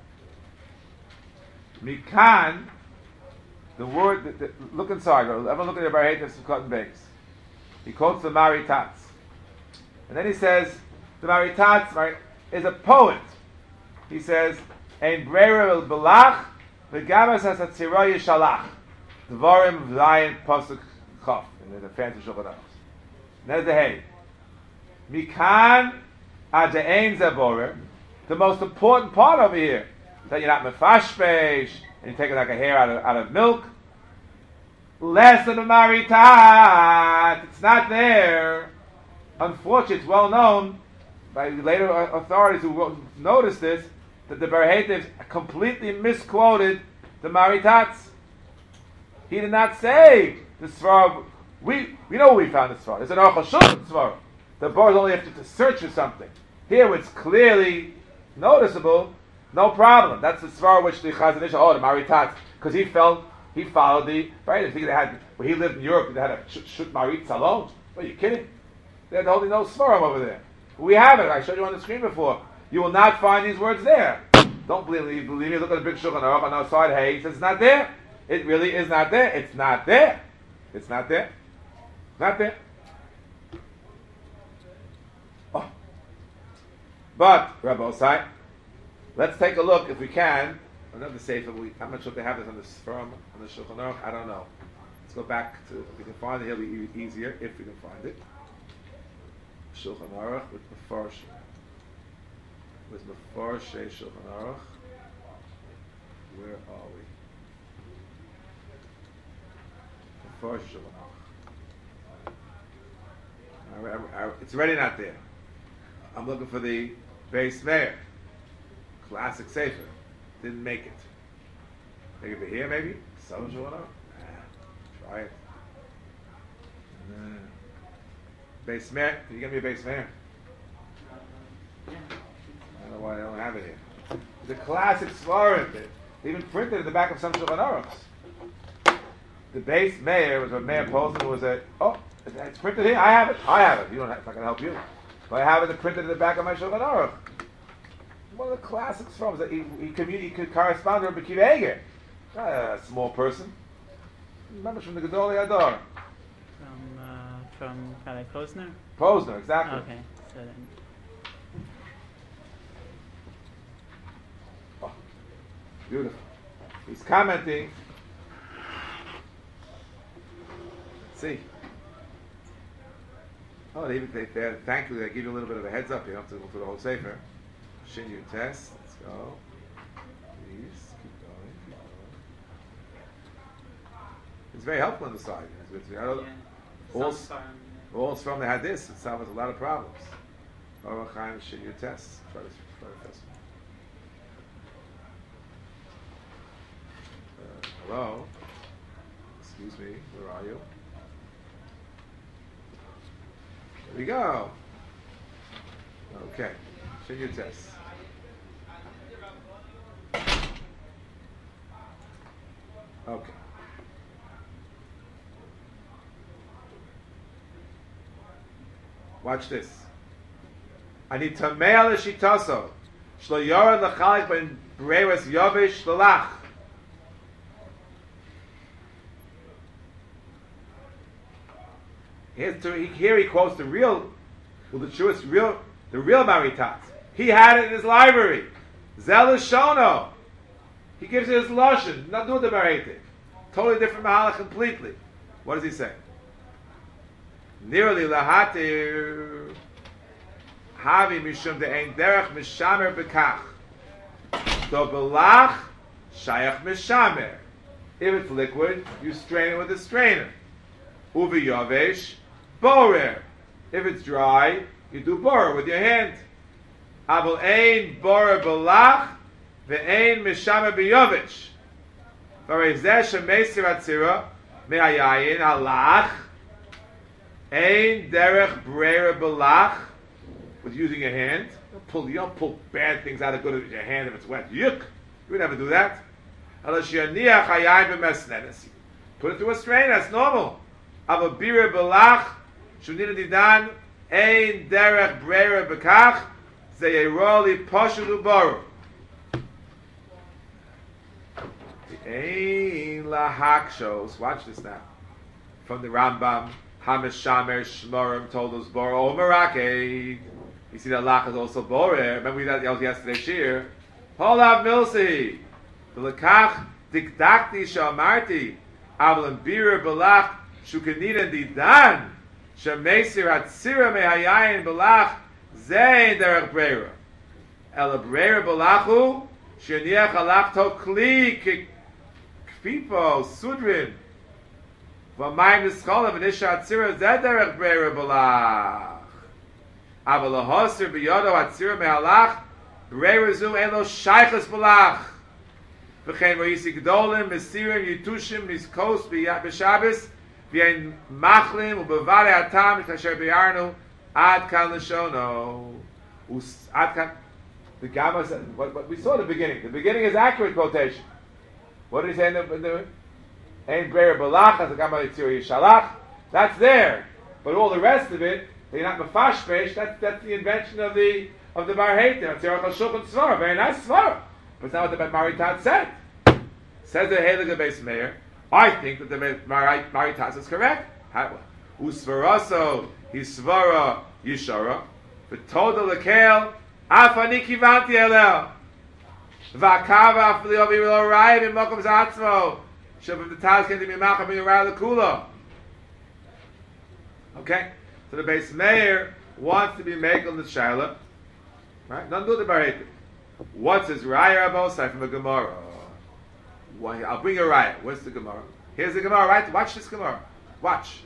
Mikan, the word, the, the, look inside, everyone look at the Ber Heitev Sivkot and Beis. He quotes the Maritatz. And then he says, the Maritatz right, is a poet. He says, Ein breira el belach, v'gamas has a tzira yishalach. Dvarim v'layin pasuk chaf. In the fancy Shulchan Aruch. There's the hay. Mikan ad ein zaborer. The most important part over here, that you're not mefashpesh, and you're taking like a hair out of, out of milk. Less than a maritat. It's not there. Unfortunately, it's well known by later authorities who noticed this, that the Ber Heitev completely misquoted the maritats. He did not say the Svar. We we know we found the Svar. It's an Aruch HaShulchan Svar. The board only have to, to search for something. Here it's clearly noticeable. No problem. That's the Svar which the Chazon Ish, oh, the maritats, because he felt. He followed the right. I think they had when he lived in Europe. They had a shut marit salon. Are you kidding? They had holding no svarim over there. We have it. I showed you on the screen before. You will not find these words there. Don't believe me. Believe me. Look at the big Shulchan Aruch on our side. Hey, he says it's not there. It really is not there. It's not there. It's not there. Not there. Oh. But Rabbi Osai, let's take a look if we can. Another sefer. We, I'm not sure if they have this on the Sfarim, on the Shulchan Aruch. I don't know. Let's go back to. If we can find it, it'll be easier if we can find it. Shulchan Aruch with Mefarsh. With Mefarsh Shulchan Aruch. Where are we? Mefarsh Shulchan Aruch. It's already not there. I'm looking for the Beis Meir. Classic sefer. Didn't make it. Take it here, maybe? Some Shulchan Aruch? Nah. Try it. Nah. Beis Meir? Can you get me a Beis Meir? Yeah. I don't know why I don't have it here. It's a classic Svarim. They even printed in the back of some Shulchan Aruchs. The Beis Meir was a Meir Posen who was a, oh, It's printed here. I have it. I have it. You don't have, it's not going to help you. But I have it printed in the back of my Shulchan Aruch. One of the classics from that he, he, commun- he could correspond to Rabbi Akiva Eger. Not a small person. Remember from the Gedolei Hador. From, uh, from Rabbi Posner? Posner, exactly. Okay, so then. Oh, beautiful. He's commenting. Let's see. Oh, they even they, they, thankfully they give you a little bit of a heads up. You don't have to go through the whole sefer. Shin your test. Let's go. Please keep going. Keep going. It's very helpful on the side. It's, it's, I don't, Yeah. all, Some farm, all it's from the hadith. It solves a lot of problems. Baruch Chaim, shin your test. Try to try to test. Uh, hello. Excuse me. Where are you? There we go. Okay. Shin your test. Okay. Watch this. I need to mail a shitaso. Shlo yored lachalik ben brewas yavish lalach. Here he quotes the real, well, the truest, real, the real Maritat. He had it in his library. Zealous Shono. He gives it his lashon, not doing the Baratik. Totally different mahalach completely. What does he say? Nearly lahatir havi mishum de ein derech mishamer bekach. Do belach shayach mishamer. If it's liquid, you strain it with a strainer. Uvi yavesh borer. If it's dry, you do borer with your hand. Abel ein borer belach ve'ein mishamer b'yavesh. V'reizeh shemeisir atzira me'ayayin halach ein derech breira belach with using your hand. You don't pull, you don't pull bad things out of good with your hand if it's wet. Yuk! You would never do that. Unless you're niach hayayin b'mesnenes. Put it through a strain, that's normal. Ava bira belach shunina didan ein derech breira bekach zeyeroli poshu baru. Ein lahakshos. Watch this now. From the Rambam, Hamishamer Shmorim told us bor omerakei. You see that lach is also borer. Remember we did that yesterday shir. Holav milsi. The lekach dikdakti shamarti. Avlan bira belach shukanina didan. Shemesir hatzira mehayayin belach zein derech breira. El breira belachu sheniach halachto kli kfipo sudrin. V'mayim nischolam v'nisha hatzira zeh derech breira belach. Aval lahosir b'yodo hatzira mehalach breira zu en lo shaychus belach. V'chein v'yisi gdolim mesirim yitushim niskos b'shabes v'yein machlim u'bevare atam v'kasher b'yarnu ad kan l'shono. Ad kan. The Gamma said, what, what we saw at the beginning. The beginning is accurate quotation. What did he say in the, in the Ein Breira Belach, as the Gamma Yitzir Yishalach? That's there. But all the rest of it, they're not mefashpesh, that's, that's the invention of the of the Bar Heitim. Tzirach HaShulchan Tzvara. Very nice Tzvara. But it's not what the Maritat said. Says the Heilige Beis Meir, I think that the Maritat is correct. Usvaraso, Hisvara, Yishara, V'toda Lekel, Afani kivanti elel. V'akava afli ovi v'lo rai v'mokom zatzmo. Shavim the taz kenti mimacha b'yurah l'kula. Okay? So the Beis Meir wants to be making the shaila. Right? Don't do the Baratik. What's his raya abosai from the Gemara? Well, I'll bring a raya. What's the Gemara? Here's the Gemara, right? Watch this Gemara. Watch.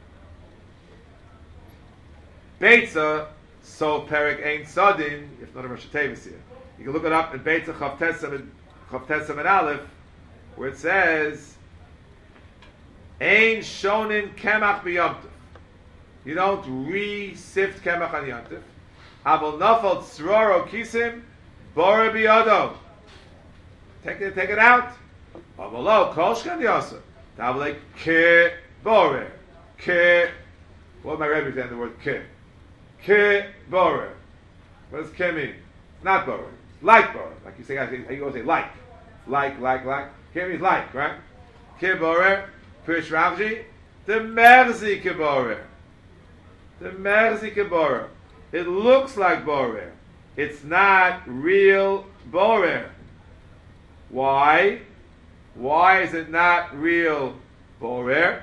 Beitza, so Perik Ein Sodin, if not a Rosh Hashanah here. You can look it up in Beitza Chavtesam and Aleph, where it says, Ein Shonin Kemach B'Yomtiv. You don't re-sift Kemach on Yomtiv. Avol Nafal Tzroro Kisim, Bora B'Yodo. Take it, take it out. Avolo Kol Shkan Yosa. Tavale Ke Bore. Ke What am I representing the word ke? Ke borer. What does ke mean? Not borer. Like borer. Like you say, you go say like. Like, like, like. Ke means like, right? Ke borer. Pirish Ravji. The merzi ke borer. The merzi ke borer. It looks like borer. It's not real borer. Why? Why is it not real borer?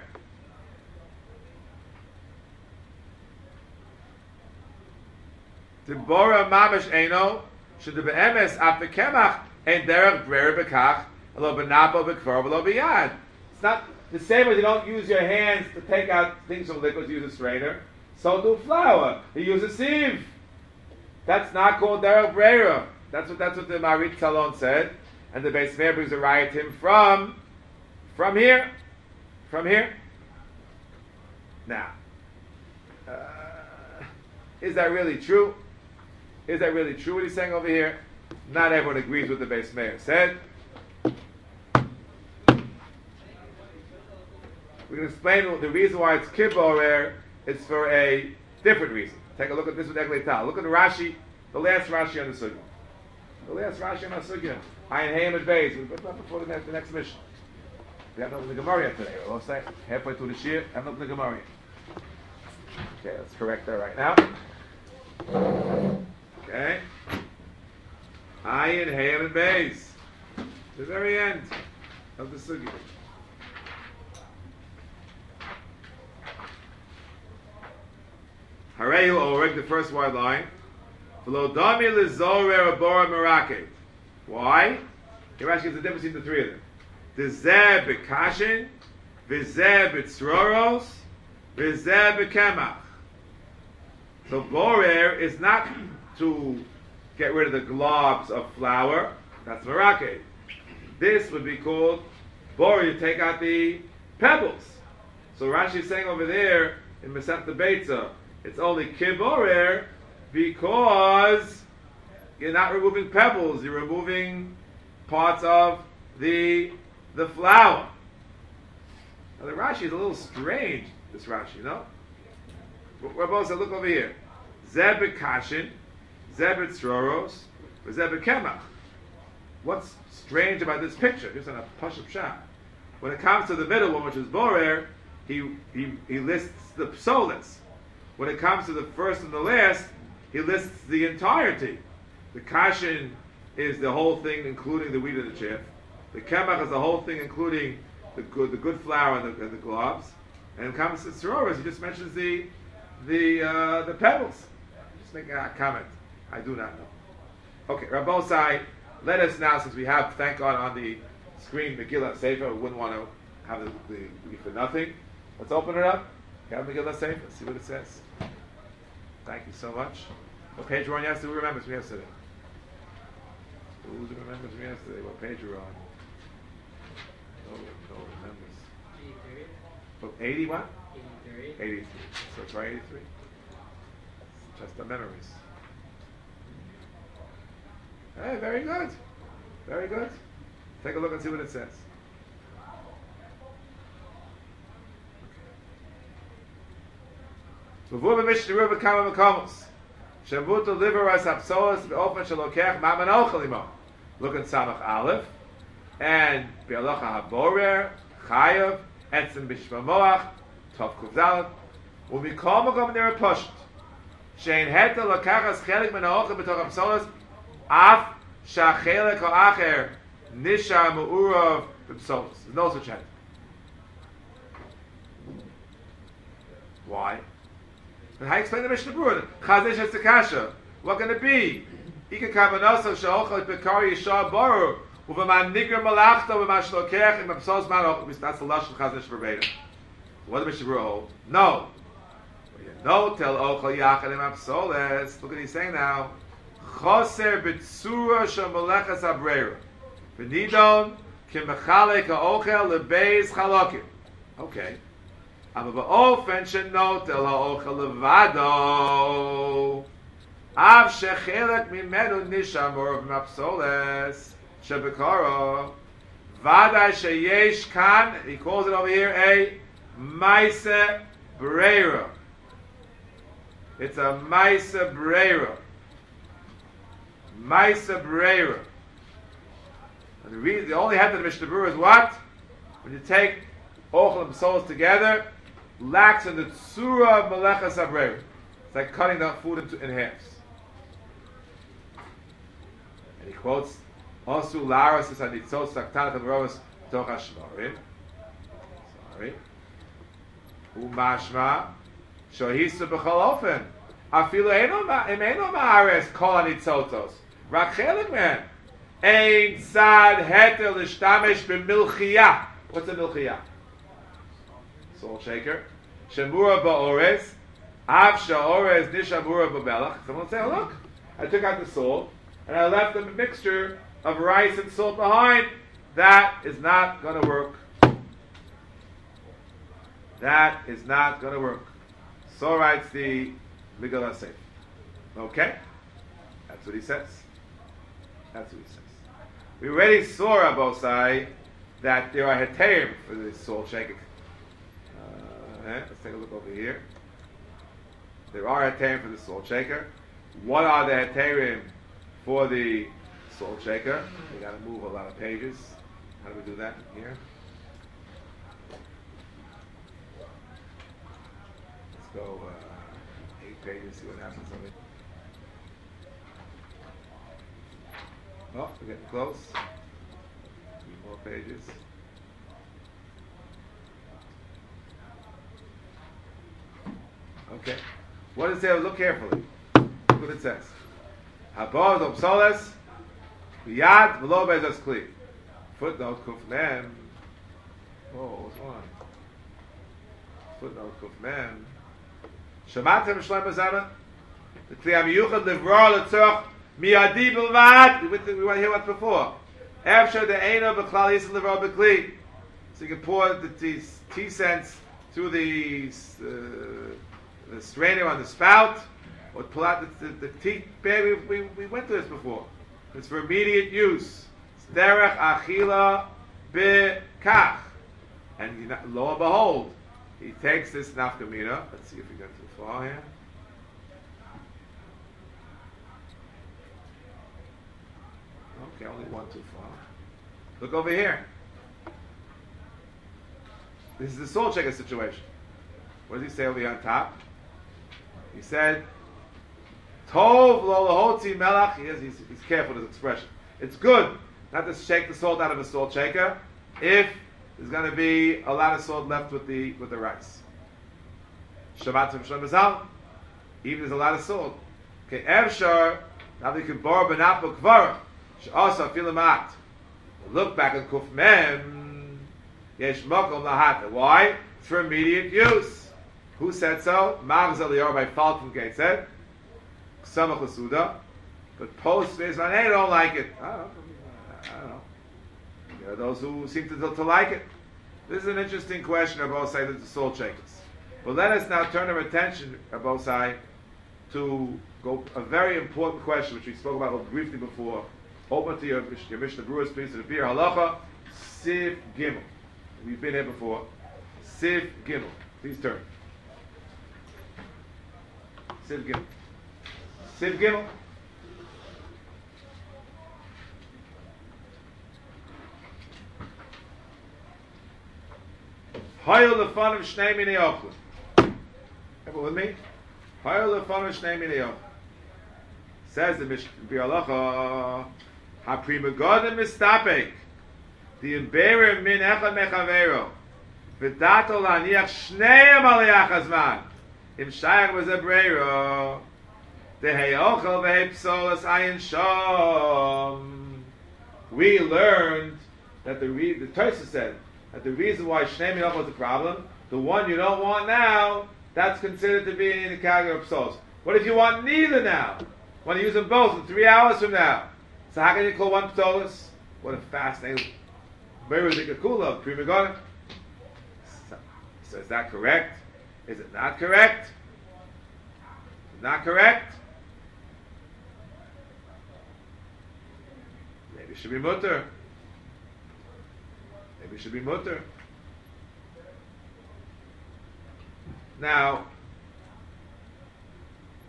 The borer mamish eno should the beemes after kemach and derech brer bekach alo benapo bekvar alo biyad. It's not the same as you don't use your hands to take out things from liquids. Use a strainer. So do flour. You use a sieve. That's not called derech brera. That's what that's what the Marit Talon said, and the Beis Meir brings a riot him from from here, from here. Now, uh, is that really true? Is that really true what he's saying over here? Not everyone agrees with the Beis Meir said. We're going to explain the reason why it's kiborer. It's for a different reason. Take a look at this with Eglei Tal. Look at the Rashi, the last Rashi on the Sugya. The last Rashi on the Sugya. Ayin Hayim at Beis. We'll put before the next, the next mission. We haven't opened the Gemara yet today. We'll say halfway through the Shir, haven't opened the Gemara yet. Okay, let's correct that right now. Okay. Ayin Hayim at Beis. The very end of the Sugya. Hareyu Oreg, the first wide line. V'lodami lizorer abora meraket. Why? Here Rashi gives the difference between the three of them. V'zeh b'kashin, v'zeh b'tzroros, v'zeh b'kemach. So borer is not to get rid of the globs of flour. That's meraket. This would be called borer. You take out the pebbles. So Rashi is saying over there in Masechet Beitza, it's only kiborer because you're not removing pebbles, you're removing parts of the the flour. Now the Rashi is a little strange, this Rashi, you know? Rabbi said, look over here. Zeh b'kashin, zeh b'tzroros, zeh b'kemach. What's strange about this picture? Just on a pashup shot. When it comes to the middle one, which is borer, he, he, he lists the psolis. When it comes to the first and the last, he lists the entirety. The kashin is the whole thing, including the wheat and the chaff. The kemach is the whole thing, including the good, the good flour and the, and the globs. And when it comes to tzeroros, he just mentions the the uh, the pebbles. Just making a comment. I do not know. Okay, Rabbosai, let us now, since we have, thank God, on the screen Megillah Sefer, we wouldn't want to have the, the, the for nothing. Let's open it up. Have Megillah Sefer. Let's see what it says. Thank you so much. What page we're on yesterday? Who remembers from yesterday? Who remembers from yesterday? What page we're on? No, no remembers. eighty-three. Oh, eighty what? eighty-three. eighty-three. So try eighty-three. Just the memories. Hey, very good. Very good. Take a look and see what it says. V'vu b'mishnah ruva kama v'komos. Shavut deliver us apsolas be'ofen shalokech ma'man ochel imo. Look at Samach Aleph. And be'alocha haborer, chayav, etzim b'shmamoach, tov kuvzalat. U'mikol makom nira poshet. Shein heta lokachas chelik min ha'ochel b'toch apsolas af sha'chelek ha'acher nishar mu'urav b'psolas. There's no such head. Why? And how you explain the Mishnah Berurah? Chazish has the kasha. What can it be? Ika kavanosav she'ochel bekari yishar baru uveman nigra malachta uveman shlokech im apsos man ochel. That's the lashon Chazish verbatim. What does Mishnah Berurah hold? No. No tel ochel yachad im apsoles. Look what he's saying now. Choser b'tzura shel melechas abreira. V'nidon kimechalek ha'ochel lebeis chalokim. Okay. אבל באופן שנוטל האוכל לבדו אף שחלק ממנו נשאר מורב מהפסולס שבקורו ודאי שיש כאן, he calls it over here, a maise breira. It's a Maisa Breira. Maisa Breira. And the, reason, the only head of the Mishnah Berurah is what? When you take Ochel and Psolos together, lacks in the Tzura of Melechas HaBreira. It's like cutting the food into, in halves. And he quotes, Osu Laras is Hanitzot Saktanat HaBerovas Toch HaShmorim. Sorry. Umashma Shohisu B'chol Ofen. Afilu Eino Ma'ares Kol Hanitzotos. Rak Chelik Men. Ein Sad Heter L'Shtamesh B'Milchiyah. What's a Milchiyah? Salt shaker. Shemura Ba'orez. Av Sha'orez Nishamura B'Melach. Someone say, oh look, I took out the salt and I left a mixture of rice and salt behind. That is not going to work. That is not going to work. So writes the Megillah Sefer. Okay? That's what he says. That's what he says. We already saw, Rabosai, that there are heterim for this salt shaker. Uh, eh, let's take a look over here. There are heterim for the salt shaker. What are the heterim for the salt shaker? We got to move a lot of pages. How do we do that here? Let's go uh, eight pages, see what happens on it. Oh, we're getting close. Three more pages. Okay. What does it say? Look carefully. Look what it says. Habod Opsoles Yad V'lo Bezos Kli. Footnote Kuf Mem. Oh, what's on? Footnote Kuf Mem. Shematem Shlomo Zama. The Kli HaMiyuchad Livror L'Tzoch Miyadi B'Lvad. We want to hear what's before. After the Eino B'Klal Yisrael Livror B'Kli. So you can pour the tea, tea cents through the uh, the strainer on the spout, or pull out the, the, the tea bag. We, we, we went through this before. It's for immediate use. Derech achila bekach. And you know, lo and behold, he takes this nafkamina. Let's see if we got too far here. Okay, only one too far. Look over here. This is the salt shaker situation. What does he say over here on top? He said, Tov lo lahotzi melach. He is, he's, he's careful with his expression. It's good not to shake the salt out of a salt shaker if there's going to be a lot of salt left with the with the rice. Shabbat Shlomo Zal. Even there's a lot of salt. Okay, Evshar. Now they can borrow benapo kvar. She'asa filamat. Look back at Kuf Mem. Yesh mokom lahat. Why? It's for immediate use. Who said so? Mav Zelior by Falcon Gate said. Samach Lasuda. But post Israel, they don't like it. I don't know. I don't know. There are those who seem to, to like it. This is an interesting question of both sides of the salt shakers. But let us now turn our attention, both sides, to go a very important question which we spoke about briefly before. Open to your, your Mishnah Berurah, please, to the Beer Halacha, Siv Gimel. We've been here before. Siv Gimel. Please turn. Siv Gimel. Siv Gimel. Hayol lefan of shnei minei ochlim. Everyone with me? Hayol lefan of shnei minei ochlim. Says the Mishnah B'Halacha, HaPrima Godem Mistapek, the Imberer min echad mechavero, v'dato laniach shneim aliyach hazman, im shayach v'zebreiro, dehei ochel v'hei psolas ayin shom. We learned that the re- the Tosha said that the reason why shnei min ochel is a problem, the one you don't want now, that's considered to be in the category of psolas. What if you want neither now? Want to use them both in three hours from now? So how can you call one ptolis? What a fascinating. Where is the kakula? Prima Gona. So, so is that correct? Is it not correct? Not correct? Maybe it should be mutter. Maybe it should be mutter. Now,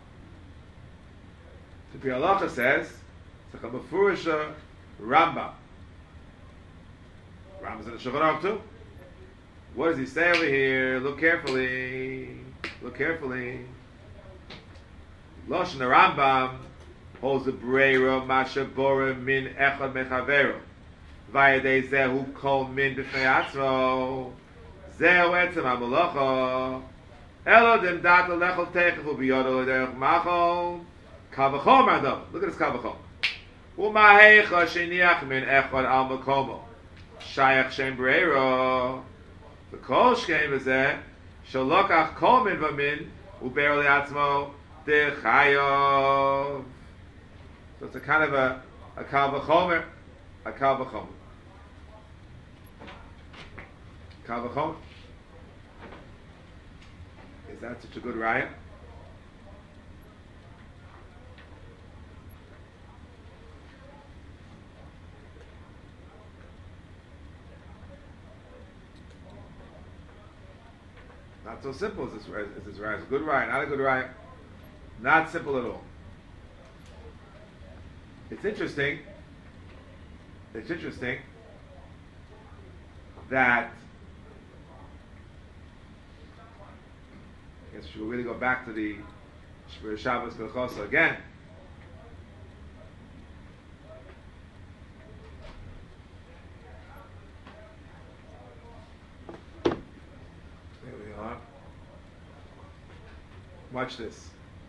The Pri Halacha says, it's like a Mefurisha Rambam. Rambam's in the Shulchan Aruch too. What does he say over here? Look carefully. Look carefully. Lashon the Rambam holds the Breira Masha Bora Min Echad Mechavero. Vayadei Zehu Kol Min B'fnei Atzmo. Zehu Etzem HaMalacha. Elo Dem Dat Lechol Techechu B'yodo L'derech Machol. Kavachom Adam. Look at this Kavachom. U'mahecha Sheniach Min Echad Al Makomo. Shayach Shem Breira. The Kol Shkein V'zeh. Shalokach Kol Min V'min. U'ber Li'atzmo. Dechayav. So it's a kind of a a kal v'chomer, a kal v'chomer, kal v'chomer. Is that such a good raya? Not so simple as this, as this raya. It's a good raya, not a good raya. Not simple at all. It's interesting. It's interesting that I guess we should really go back to the Shmir Shabbos K'Chosa again. There we are. Watch this.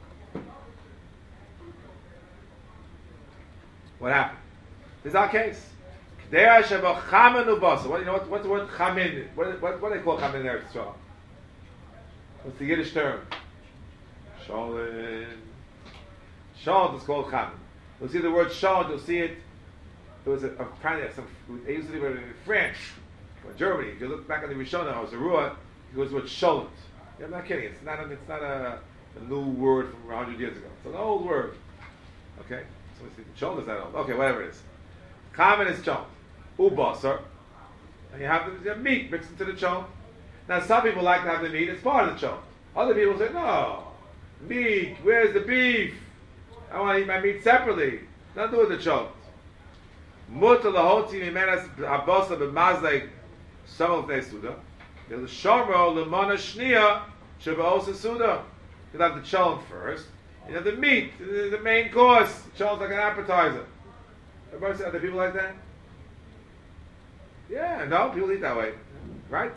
What happened? This is our case. What do you know? What, what's the word chamin? What, what, what do they call chamin in Eretz Yisrael? What's the Yiddish term? Sholin. Sholin is called chamin. You'll see the word sholin. You'll see it. There was a, apparently some. They used to live in France or Germany. If you look back on the Rishonah, or Zerua, it was the word sholint. Yeah, I'm not kidding. It's not. A, it's not a, a new word from a hundred years ago. It's an old word. Okay. Cholent is that old. Okay, whatever it is. Chamin is cholent. Ubasar. And you have the, you have meat mixed into the cholent. Now, some people like to have the meat as part of the cholent. Other people say, no, meat, where's the beef? I want to eat my meat separately. Nothing to do with the cholent. Muta lahoti mimenas abasa b'mazlek some of the suda. The shomro lemona shnia sheba'osa suda. You have the cholent first. You know, the meat, the, the main course, shows like an appetizer. Everybody say, are there people like that? Yeah, no, people eat that way. Right?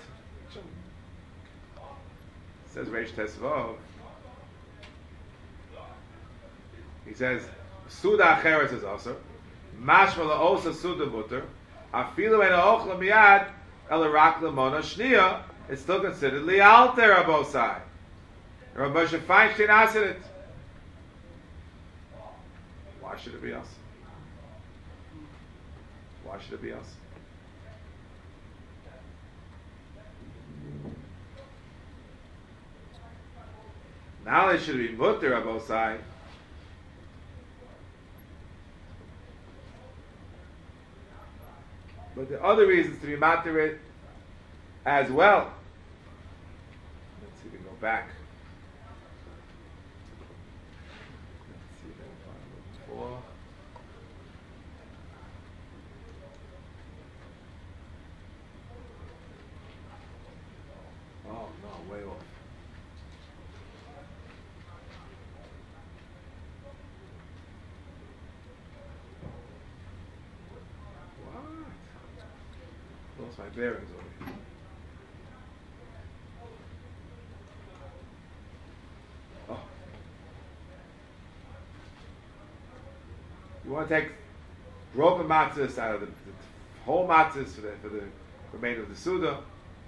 Says Reish Tesvav. He says, Suda acheres is also, Mashma la'osa suda mutter, afilu en ha'ochla miyad, el rak lemona shnia, it's still considered li'alter abosai. Rabbi Moshe Feinstein asked it. Why should it be us? Why should it be us? Now it should be mutter abosai. But the other reasons to be matter it as well. Let's see if we can go back. Four. Oh no, way off. What? Lost my bearings over here. Oh. You want to take broken matzahs out of the, the whole matzahs for the, for the remainder of the Suda.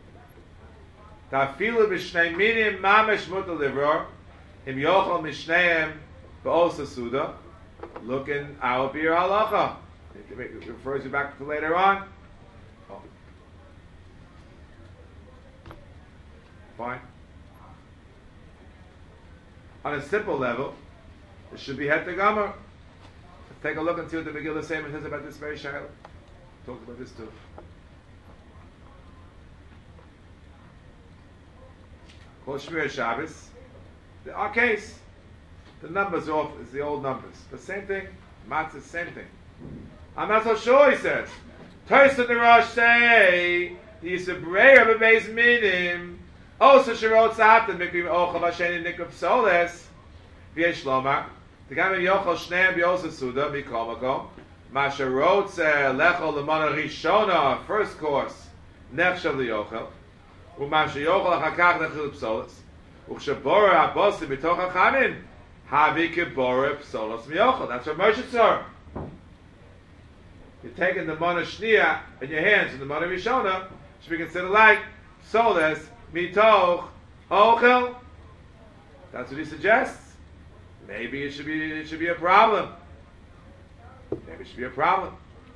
Tafilu b'shnei minim mamesh mutar livror im yochel mishneim ba'osa Suda. Look in our Bir Halacha. It refers you back to later on. Oh. Fine. On a simple level, it should be Het Gamar. Take a look and see what the Megillah Sefer says about this very shayla. Talked about this too. Kol Shmir Shabbos. Our case. The numbers are off. It's the old numbers. The same thing. Matzah, same thing. I'm not so sure, he says. Toys in the Rosh say, he's a brayer of a base minim. Also, Sherot Satan, Mikrim Ochel Vashen Nikov Soles. V'yesh Lomar. The guy in Yochel Shneim B'Yosa Suda, Mikomakom. Masherot Lechol Lemana Rishona, first course. Nechshav L'Yochel. U'masher Yochel Achakach Nechil Psoles. U'chshabora Abosi B'toch HaChamin. Havi Kebora Psolos Miyochel. That's what Moshe saw. You're taking the Mana Shnia in your hands and the Mana Rishona should be considered like Soles Mitoch Ochel. That's what he suggests. Maybe it should be it should be a problem. Maybe it should be a problem.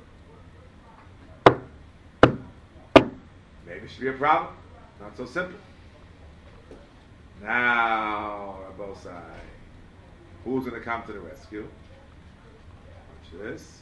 Maybe it should be a problem. Not so simple. Now, Rabosai, who's going to come to the rescue? Watch this.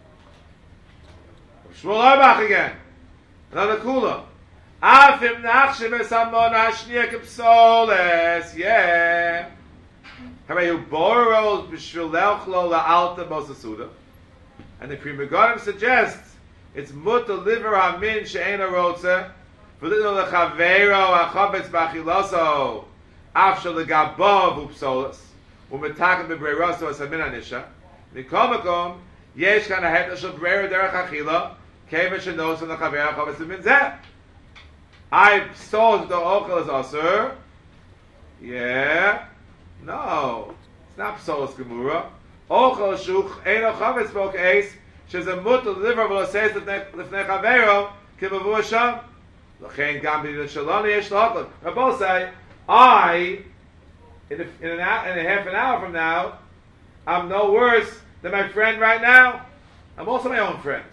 Shmuel Arbach again. Another kula. Afim nachshem esamon hashniya kepsoles. Yeah. How about you borrowed b'shvil lechlo la'alta mosasuda? And the Pri Megadim suggests it's mut liver hamin she'ena rotze v'lino lechavero hachabetz b'achiloso afshal legabav upsoles u'metakim b'breiraso as hamin anisha nikomakom yesh kan ahet shel breira derech achila kevin shenos from the chaver hachabetz b'minzeh. I saw the ochel is asur. Yeah. No, it's not psolos gemura. Ochel shuch eino chavetz bok eis sheze mutter liver v'lo seis lefnei chavero kimavu hasham l'chein gam b'din shalom yesh l'ochel. Rabbi say, I in a, in, an hour, in a half an hour from now, I'm no worse than my friend right now. I'm also my own friend.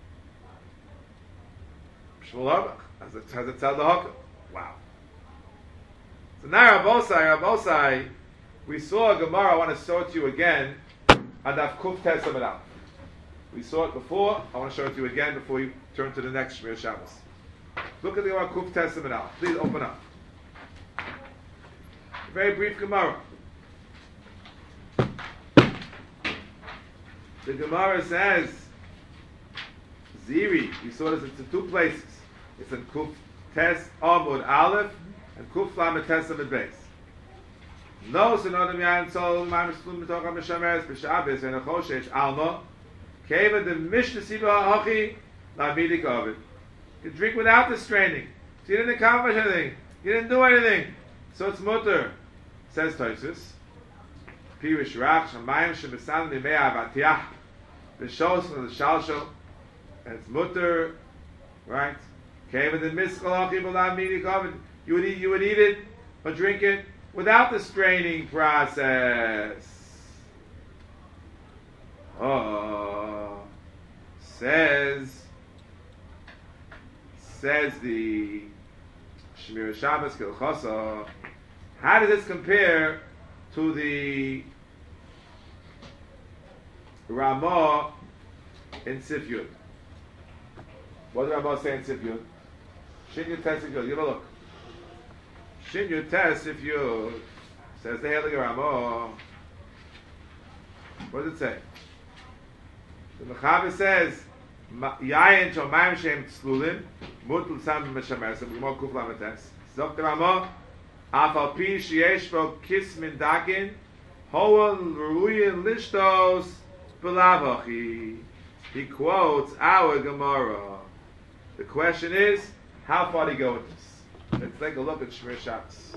Shmuel Arbach has a has a tzad l'hokel. Wow. So now Rabosai, Rabosai, we saw a Gemara. I want to show it to you again. And I've Kuf Tesam it out. We saw it before. I want to show it to you again before we turn to the next Shmir Shabbos. Look at the Gemara Kuf Tesam it out. Please open up. A very brief Gemara. The Gemara says, Ziri. We saw this in two places. It's in Kuf Tes Amud Aleph and Kuf Lamed Tesam et Beis. No, so not a man soul, my Muslim talk on the Shammers, Bishabis, and a Choshesh, Alma, came at the Mishnah Siba Hachi, Labidik of it. You can drink without the straining. So you didn't accomplish anything. You didn't do anything. So it's mutter. Says Tosis. Pirish Rach, Shamayim, Shebesan, Nimea, Avatiach, Bishos, and the Shalshal, and it's mutter, right? Came at the Miskal Hachi, Labidik of it. You would eat, you would eat it, or drink it, without the straining process. Oh, says, says the Shmir Shabbos Kilchosa, how does this compare to the Ramah in Sif Yud? What did Ramah say in Sif Yud? Shin Yud Tesik Yud, give a look. Shin Yud Tes if you says the Helig Ramah. What does it say? The Mechaber says Yayin Shomayim Shem Tzlulim Mutul Sam Meshamer. So we more Kuf Lamed Tes. Zok the Ramah Afal Pi Sheyesh Bo Kis Min Dakin Hoel Ruyin Lishtos Belavachi. He quotes our Gemara. The question is, how far do you go with this? Let's take a look at Shmir Shabbos.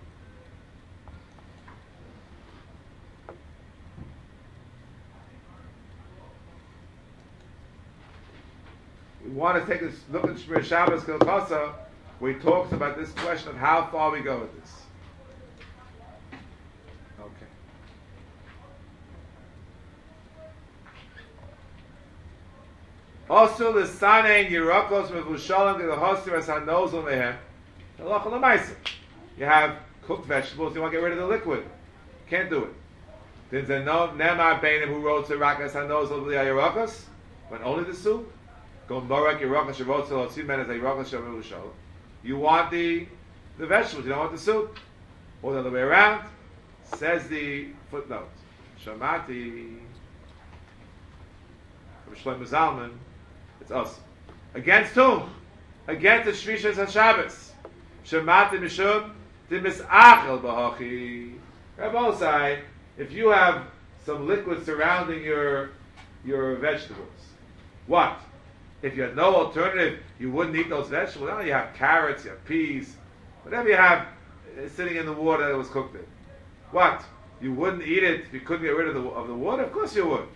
We want to take a look at Shmir Shabbos Kilchasa, where he talks about this question of how far we go with this. Okay. Also, the Sanein Yerakos Mevushalim to the Hostir as Hanozul Mehem. You have cooked vegetables, you want to get rid of the liquid. Can't do it. There's a no Nemar Bainim who wrote to Rakas Hanozul Yerakos, but only the soup. Go Morak Yerakos Shavotzel, two men as a Yerakos Shavotzel. You want the the vegetables, you don't want the soup. Or the other way around. Says the footnote. Shamati from Shlomo Zalman. It's us. Against whom? Against the Shvishas HaShabbos. Shamati Mishum Dimisachel B'Hachi. Rabbi, if you have some liquid surrounding your your vegetables, what? If you had no alternative, you wouldn't eat those vegetables. Now you have carrots, you have peas, whatever you have uh, sitting in the water that was cooked in. What? You wouldn't eat it if you couldn't get rid of the of the water? Of course you would.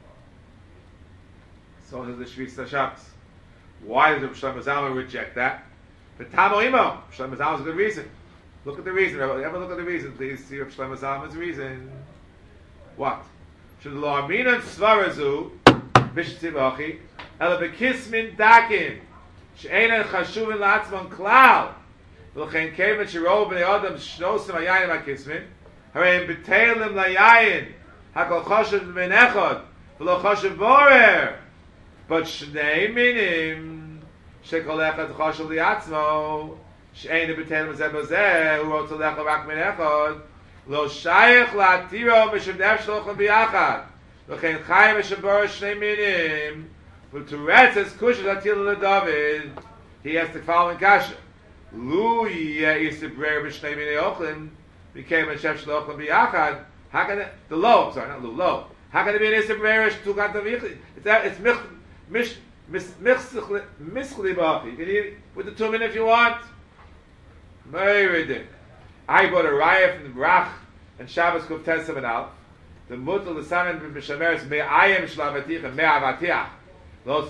So does the Shvitz Shabbos. Why does Shlomo Zalman reject that? For Tamo Imo, Shlomo Zalman is a good reason. Look at the reason. Ever look at the reason, please. See Shlomo Zalman's reason. What? Should the Arminan Svarazu Bishtibachi Ela Bekismin Dakin She'enan Chashuvin Latzman Klal V'lechen Kevin Shirov B'nei Adam Shnosim Hayayin HaKismin Hareim B'teilim Layayin Hakol Choshev B'nei Echad V'lo Choshev Borer But Shnei Minim Shekol Echad Choshev Liatzmo She'enan B'teilim Zeh B'zeh Who wrote to Lecha Rak Min Echad Lo Shayach Latiro Mishum Nef Shlochem B'yachad V'chein Chayim Mishum Borer Shnei Minim But to rest his kushas atil David, he has the following kasha. Lu yeh b'rer b'shnei minei ochlim became a chef shlochlim b'yachad. How can it? The low, sorry, not lu, low. How can it be an isib b'rer two kantavichli? It's that it's mich mish mis mischli mischli b'achi. You can eat it with the tumen if you want. Very ridiculous. I bought a raya from the Brach and Shabbos Kuf Tesam and Alf. The mutal the samen b'shameres me'ayim shlavaticha me'avatiach. No.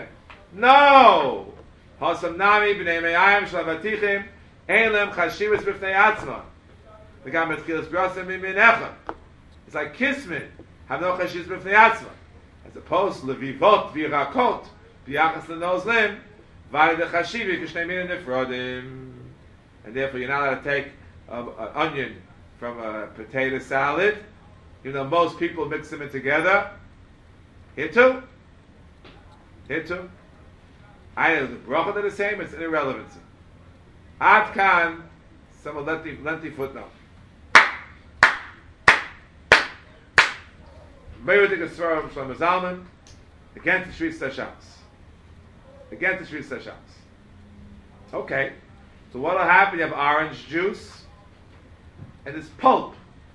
Hasam nami b'nei me'ayim shlavatichim elem chashivas b'fnei atzma. The guy metchilas brasem mi'minecham. It's like kismin. Have no chashivas b'fnei atzma. As opposed to levivot v'yirakot b'yachas l'nozlim v'ari the chashivi k'shnei min nefrodim. And therefore you're not allowed to take an onion from a potato salad. You know most people mix them in together. Here too. Here too. Either the bracha are the same, it's an irrelevancy. Ad kan, some lengthy, lengthy footnote. Meiridik Esra of Shlomo Zalman against the Shvitz Shabbos. Against the Shvitz Shabbos. Okay. So what will happen? You have orange juice and this pulp.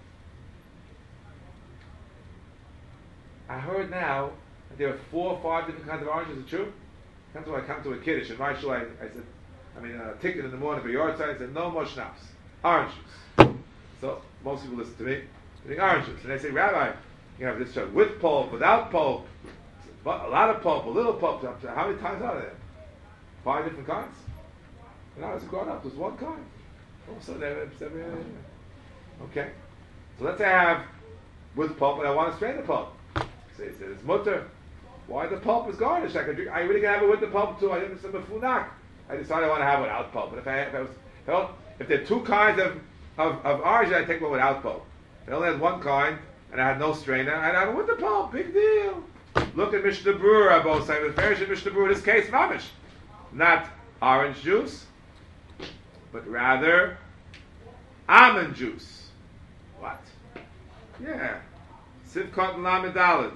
I heard now there are four or five different kinds of oranges. Is it true? That's why I come to a kiddush. In my shul, I, I said, I mean, a ticket in the morning for yard side. I said, no more schnapps. Orange juice. So most people listen to me. They think orange juice. And they say, Rabbi, you have this stuff with pulp, without pulp, a lot of pulp, a little pulp. How many times are there? Five different kinds? And I was growing up, there's one kind. Oh, so there, okay. So let's say I have with pulp, and I want to strain the pulp. So he says, mutter. Why the pulp is garnished? I could drink. I really can have it with the pulp too. I didn't some funak. I decided I want to have it without pulp. But if I, if I was, if, I, if there are two kinds of of, of orange, I take one without pulp. If I only had one kind and I had no strainer, I'd have it with the pulp. Big deal. Look at Mishnah Berurah, both sides. The Parish of Mishnah Berurah, in this case, mamish, not orange juice, but rather almond juice. What? Yeah. Sivkot Lamed Daled.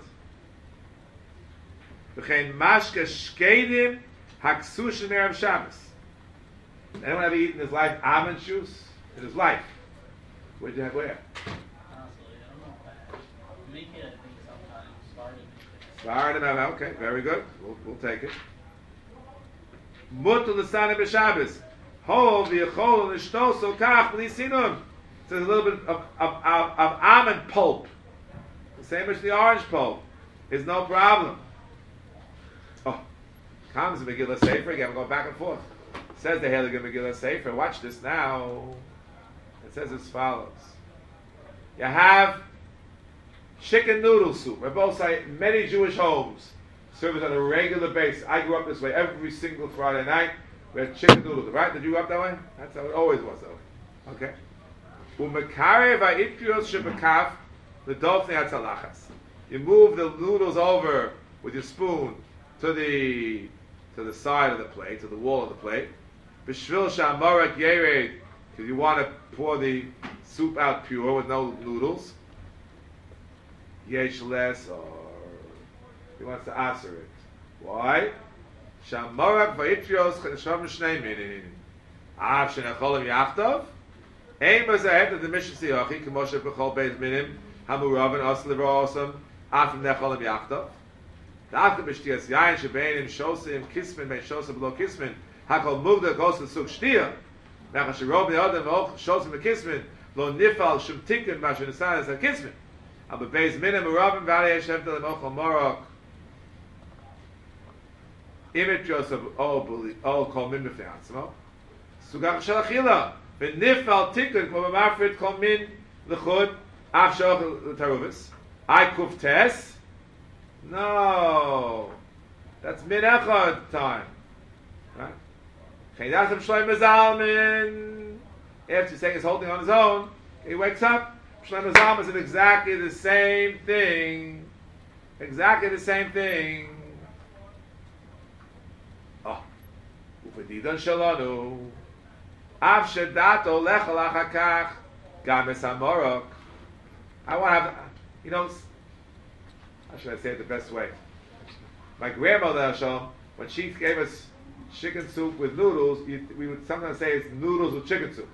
V'chein mashka shkedim haksushim erev Shabbos. Anyone ever eaten in his life almond juice? In his life? Where'd you have where? Honestly, I don't know if I make it. I think sometimes Svardim started. have, okay, very good. We'll, we'll take it. Mutul l'saneh b'Shabbos. Ho v'yachol l'shtos kach b'lisinum. So there's a little bit of, of, of, of almond pulp. The same as the orange pulp. Is no problem. Oh, comes the Megillah Sefer again. We're going back and forth. Says the Heilige Megillah Sefer. Watch this now. It says as follows. You have chicken noodle soup. We're both saying many Jewish homes serve it on a regular basis. I grew up this way every single Friday night. We had chicken noodles, right? Did you grow up that way? That's how it always was that way. Okay. Umekarev ha'itpios shebekaf l'dofnei hatzalachas. You move the noodles over with your spoon to the to the side of the plate, to the wall of the plate. B'shvil sha'amorak yered, because you want to pour the soup out pure with no noodles. Yesh less, or he wants to answer it. Why? Shamorak vayitfios chesham shnei minin. Av shenecholim yachtov. Aim as ahead of the mission siyachi k'moshe b'chol beis minim hamurav and asli v'osam af necholim yachtov. Dafka b'shtiyas yain shebeinim shosim kismin bein shosim below kismin hakol muvda goes to suk shtiya. Nachas sherob the adam v'och shosim v'kismin lo nifal shum tikkun ma shenesan as a kismin. Aber beis minim murav and valley yeshem telim ochol morok. Image Joseph all believe all call min b'fe'atzmo. Sugach shalachila. V'nifal tikkun k'mo b'mafrid kol min l'chud af shalach l'taruvis. I kuf tes. No. That's min echad time. Right? Chaydasim Shloim Zalman. After saying he's holding on his own, he wakes up. Shloim Zalman is exactly the same thing. Exactly the same thing. Oh. Ufedidan shalanu. Av shedato lechal achakach. Games amorok. I want to have, you know, how should I say it the best way? My grandmother, Hashem, when she gave us chicken soup with noodles, you, we would sometimes say it's noodles with chicken soup.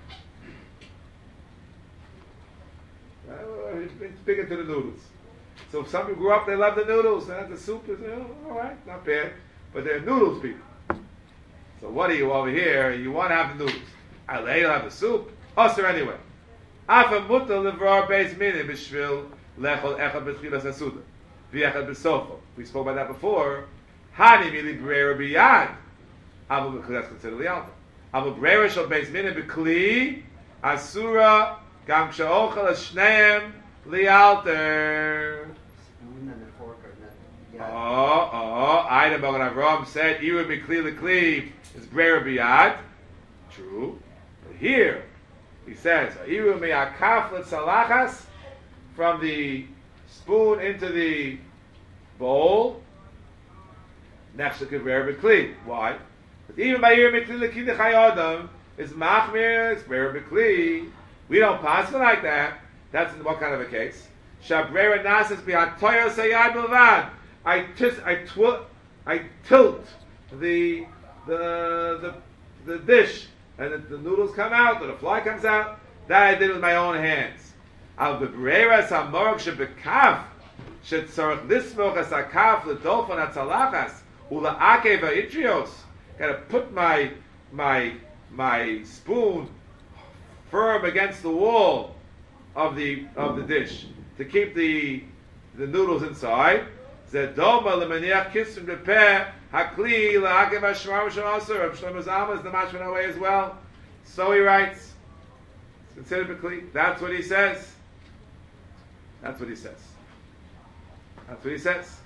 Uh, it's big into the noodles. So if some people grew up, they love the noodles, and the soup is, you know, all right, not bad. But they're noodles people. So what are you over here? You want to have the noodles. I lay you have the soup. Us or anyway. Afa mutal levrar beis minim b'shvil lechol echad b'tchilas hasuda v'echad b'sofo. We spoke about that before. Hani mili breira b'yad. Abu b'kli, that's considered lialta. Abu breira shal beis minim b'kli asura gam k'sha'ochel ha'shneim lialter. Spoon and a fork are not. Oh, oh, Ida Bogan Avram said, Iru b'kli l'kli is breira b'yad. True. But here, he says, "Iru me'akaf l'tzalachas," from the spoon into the bowl. Nechshel k'ver b'kli. Why? But even by iru b'kli l'kli l'chayodam is machmir, it's ver b'kli. We don't pass it like that. That's in what kind of a case? Shabrera nasas b'hatoya sayad b'lvad. I twist, I twi- I tilt the the the the dish. And the, the noodles come out, or the fly comes out. That I did with my own hands. Al bebreiras hamorok shebekaf shetzorach lismoch as hakaf ledolfon hatzalachas ulaakev haitrios. Got to put my my my spoon firm against the wall of the of the dish to keep the the noodles inside. Zedoma lemaniach kisum bepeh. Hakli la'akev ha'shmar v'shamasur. Rav Shlomo Zalman is the mashman away as well. So he writes. It's considered b'kli. That's what he says. That's what he says. That's what he says.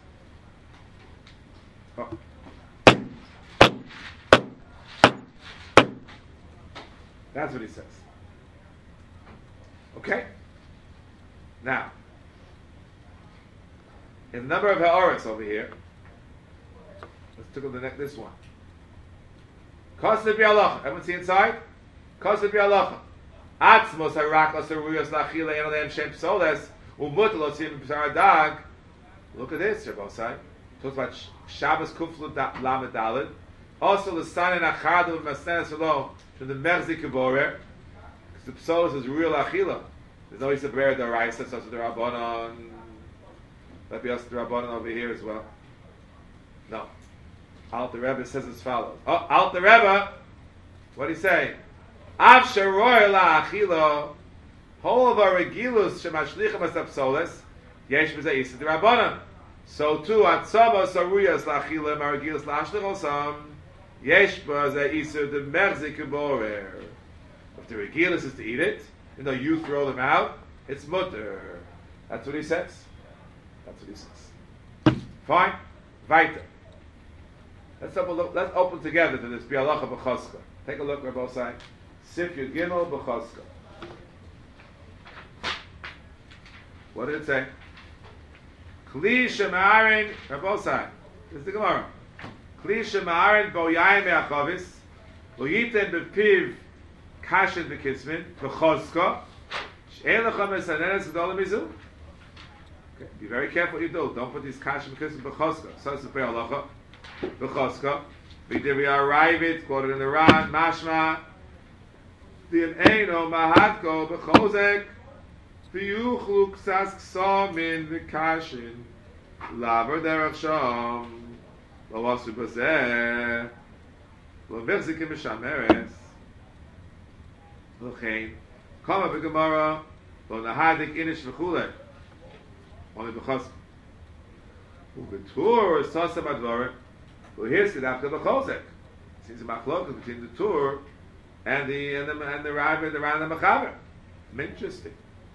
Oh. That's what he says. Okay? Now, in the number of ha'aretz over here, let's take a look at this one. Kosev bi'alacha. Everyone see inside? Kosev bi'alacha. Atzmos harakos haruyos la'achila en aleim shem psoles umut losim b'sar dag. Look at this, Shabbosai. Talks about Shabbos kuflu lamed daled. Also the son and achadu v'masnenes v'lo from the merzi kiborer. Because the psoles is real achila. There's always a bear d'oraisa, so it's the rabbanon. Let me ask the rabbanon over here as well. No. Alter Rebbe says as follows. Oh, Alter Rebbe, what do you say? Av sheroy la'achilo, whole of our regilus shemashlichem as apsoles, yesh b'zeh isa d'rabbanan. So too, atzavos aruyas la'achilo, maragilus la'ashlich osam, yesh b'zeh isa d'merzi kiborer. If the regilus is to eat it, you know, you throw them out, it's mutter. That's what he says. That's what he says. Fine? Weiter. Let's open, look, let's open together to this Bi'alacha B'choska. Take a look, Rabbi Osai. Sif Yud Gimel B'choska. What did it say? Kli Shema'arin, Rabbi Osai. This is the Gemara. Kli Shema'arin Bo Yaim Me'achavis Lo Yiten B'piv Kashet B'kismin B'choska She'en lecha mesaneres gedola mizu. Okay, be very careful what you do. Don't put these kashim kissim b'choska. So it's the pei halacha. B'choska. V'divi arrivit, quoted in the Ran, mashma. Dim eino mahatko b'chozek. V'yuchlu ksas ksomin v'kashin. Laver derech sham. Lo asu bazeh. Lo v'chzikim v'shameres. L'chein. Kama v'gemara. Lo nahadik inish v'chuleh. Only because Ubetur is Sasam Advarim, who hears it after the Chozek. Seems a machlokas between the Tur and the and the and the Rav and the Ran and the Mechaber. Interesting.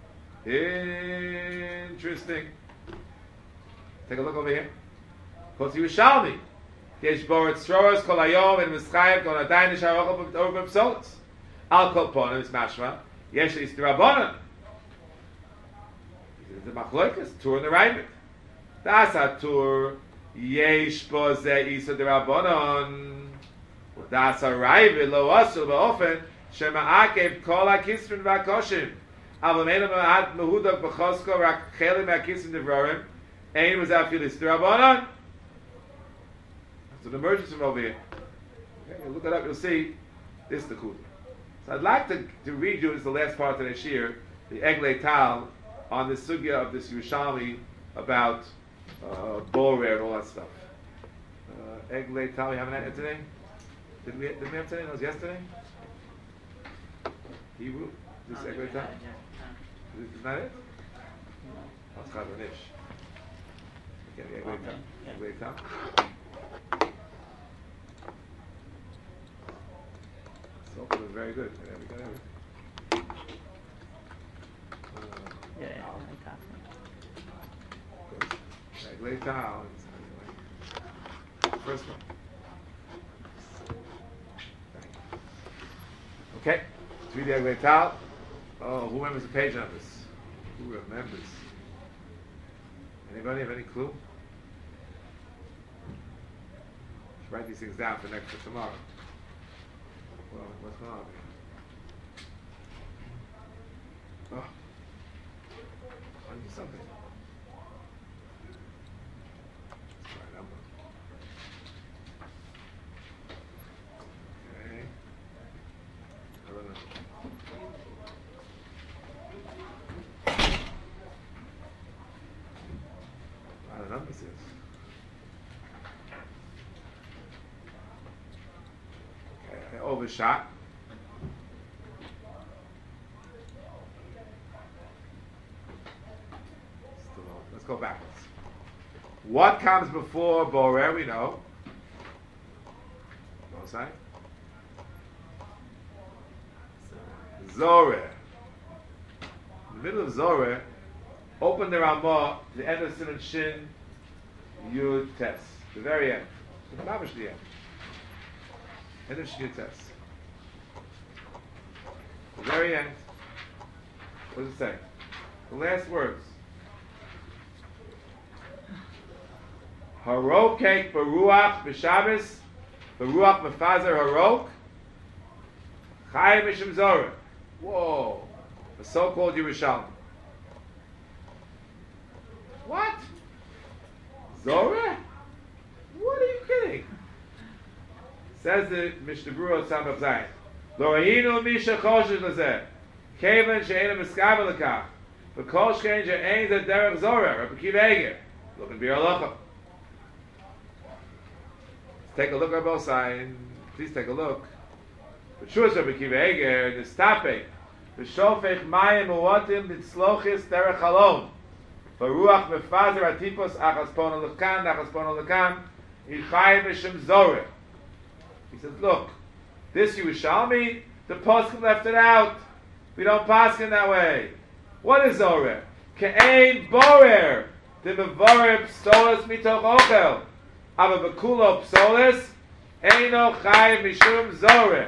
Interesting. Take a look over here. Because Yerushalmi, Yesh Borat Sroras Kol Hayom and Mischayim Kol Adayin Nisharochel over Psolos. Al Kol Ponim is Mashma. Yesh is Rabbanan. The machlokas Tur and the Ravid. Das a Tur yesh bo ze isa de Rabbanon. Das a Ravid lo asul beofen shema akev kol hakisrin v'akoshim. Aval meinu ma'at mehudok b'chosko rak chelim hakisrin devrorim. Ein was afilis de Rabbanon. That's an emergence from over here. Okay, you look it up, you'll see this is the Kudah. So I'd like to, to read you, this is the last part of the Shir, the Eglei Tal, on the sugya of this Yerushalmi about uh, Borer and all that stuff. Uh, Eglei Tal, we haven't had it today? Didn't we, didn't we have today? That was yesterday? Hebrew? This Oh, Eglei yeah, Tal? yeah, Is that it? no. Oh, it's Chazon Ish. Okay, the Eglei Tal. Yeah. Eglei Tal. So it was very good. Yeah, we got everything. Uh, Yeah, yeah, like that. Eglei Tal. First one. Okay, let's read the Eglei Tal. Oh, who remembers the page numbers? Who remembers? Anybody have any clue? Should write these things down for next for tomorrow. Well, what's going on here? Oh, I need something. That's the right number. Okay. I don't know. A lot of numbers here. Okay, I overshot. Still on. Let's go backwards. What comes before Borer? We know. No sign. Zoreh. In the middle of Zoreh, open the Ramah to the end of Siman Shin Yud Tes. The very end. The Mamash the end. End of Shin Yud Tes. The very end. What does it say? The last words. Harokek beruach b'Shabbos, beruach mefazer harok, chai mishum zoreh. Whoa, the so-called Yerushalmi. What? Zoreh? What are you kidding? Says the Mishnah Berurah Samach Zayin. Lo ra'inu misha choshesh lazeh, kevan she'ena miskavel lekach, v'kol shkein she'ein zeh derech zoreh, Rabbi Akiva Eiger. Look in Bir Halacha. Take a look at both sides. Please take a look. But sure, Rabbi Akiva Eiger, the stape, v'shofech mayim u'otim b'tzlochis derech halom, v'ruach mefazer atipos achas pono lekan, achas pono lekan, yichai mishum zoreh. He says, look, this Yerushalmi, the poskim left it out. We don't pass in that way. What is zoreh? Ke'ein borer, the mevorer psolos mitoch ochel. Ava bekulo psolis, eino chai mishum zoreh.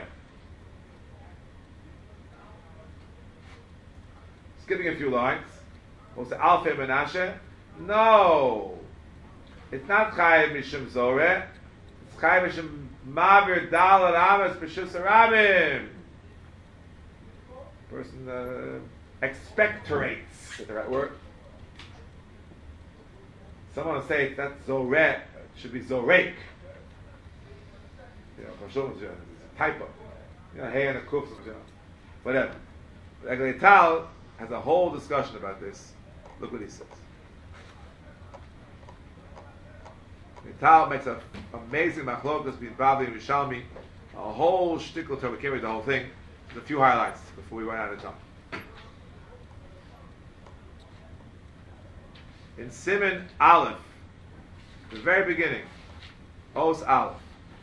Skipping a few lines. We'll say Alfei Menashe. No. It's not chai mishum zoreh. It's chai mishum mavir dal and amas b'shus harabim. Person uh, expectorates. Is that the right word? Someone will say that's Zorek, it should be Zorek. You know, it's a typo. You know, hey and a kuf, you know, whatever. But Eglei Tal has a whole discussion about this. Look what he says. Eglei Tal makes an amazing machlokas between Bavli and Rishalmi, a whole shtickle term. We can't read the whole thing. Just a few highlights before we run out of time. In Siman Aleph, the very beginning, Os Aleph.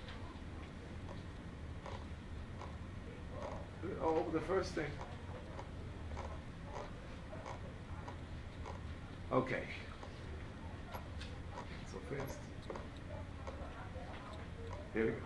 Oh, the first thing. Okay. So fast. Here we go.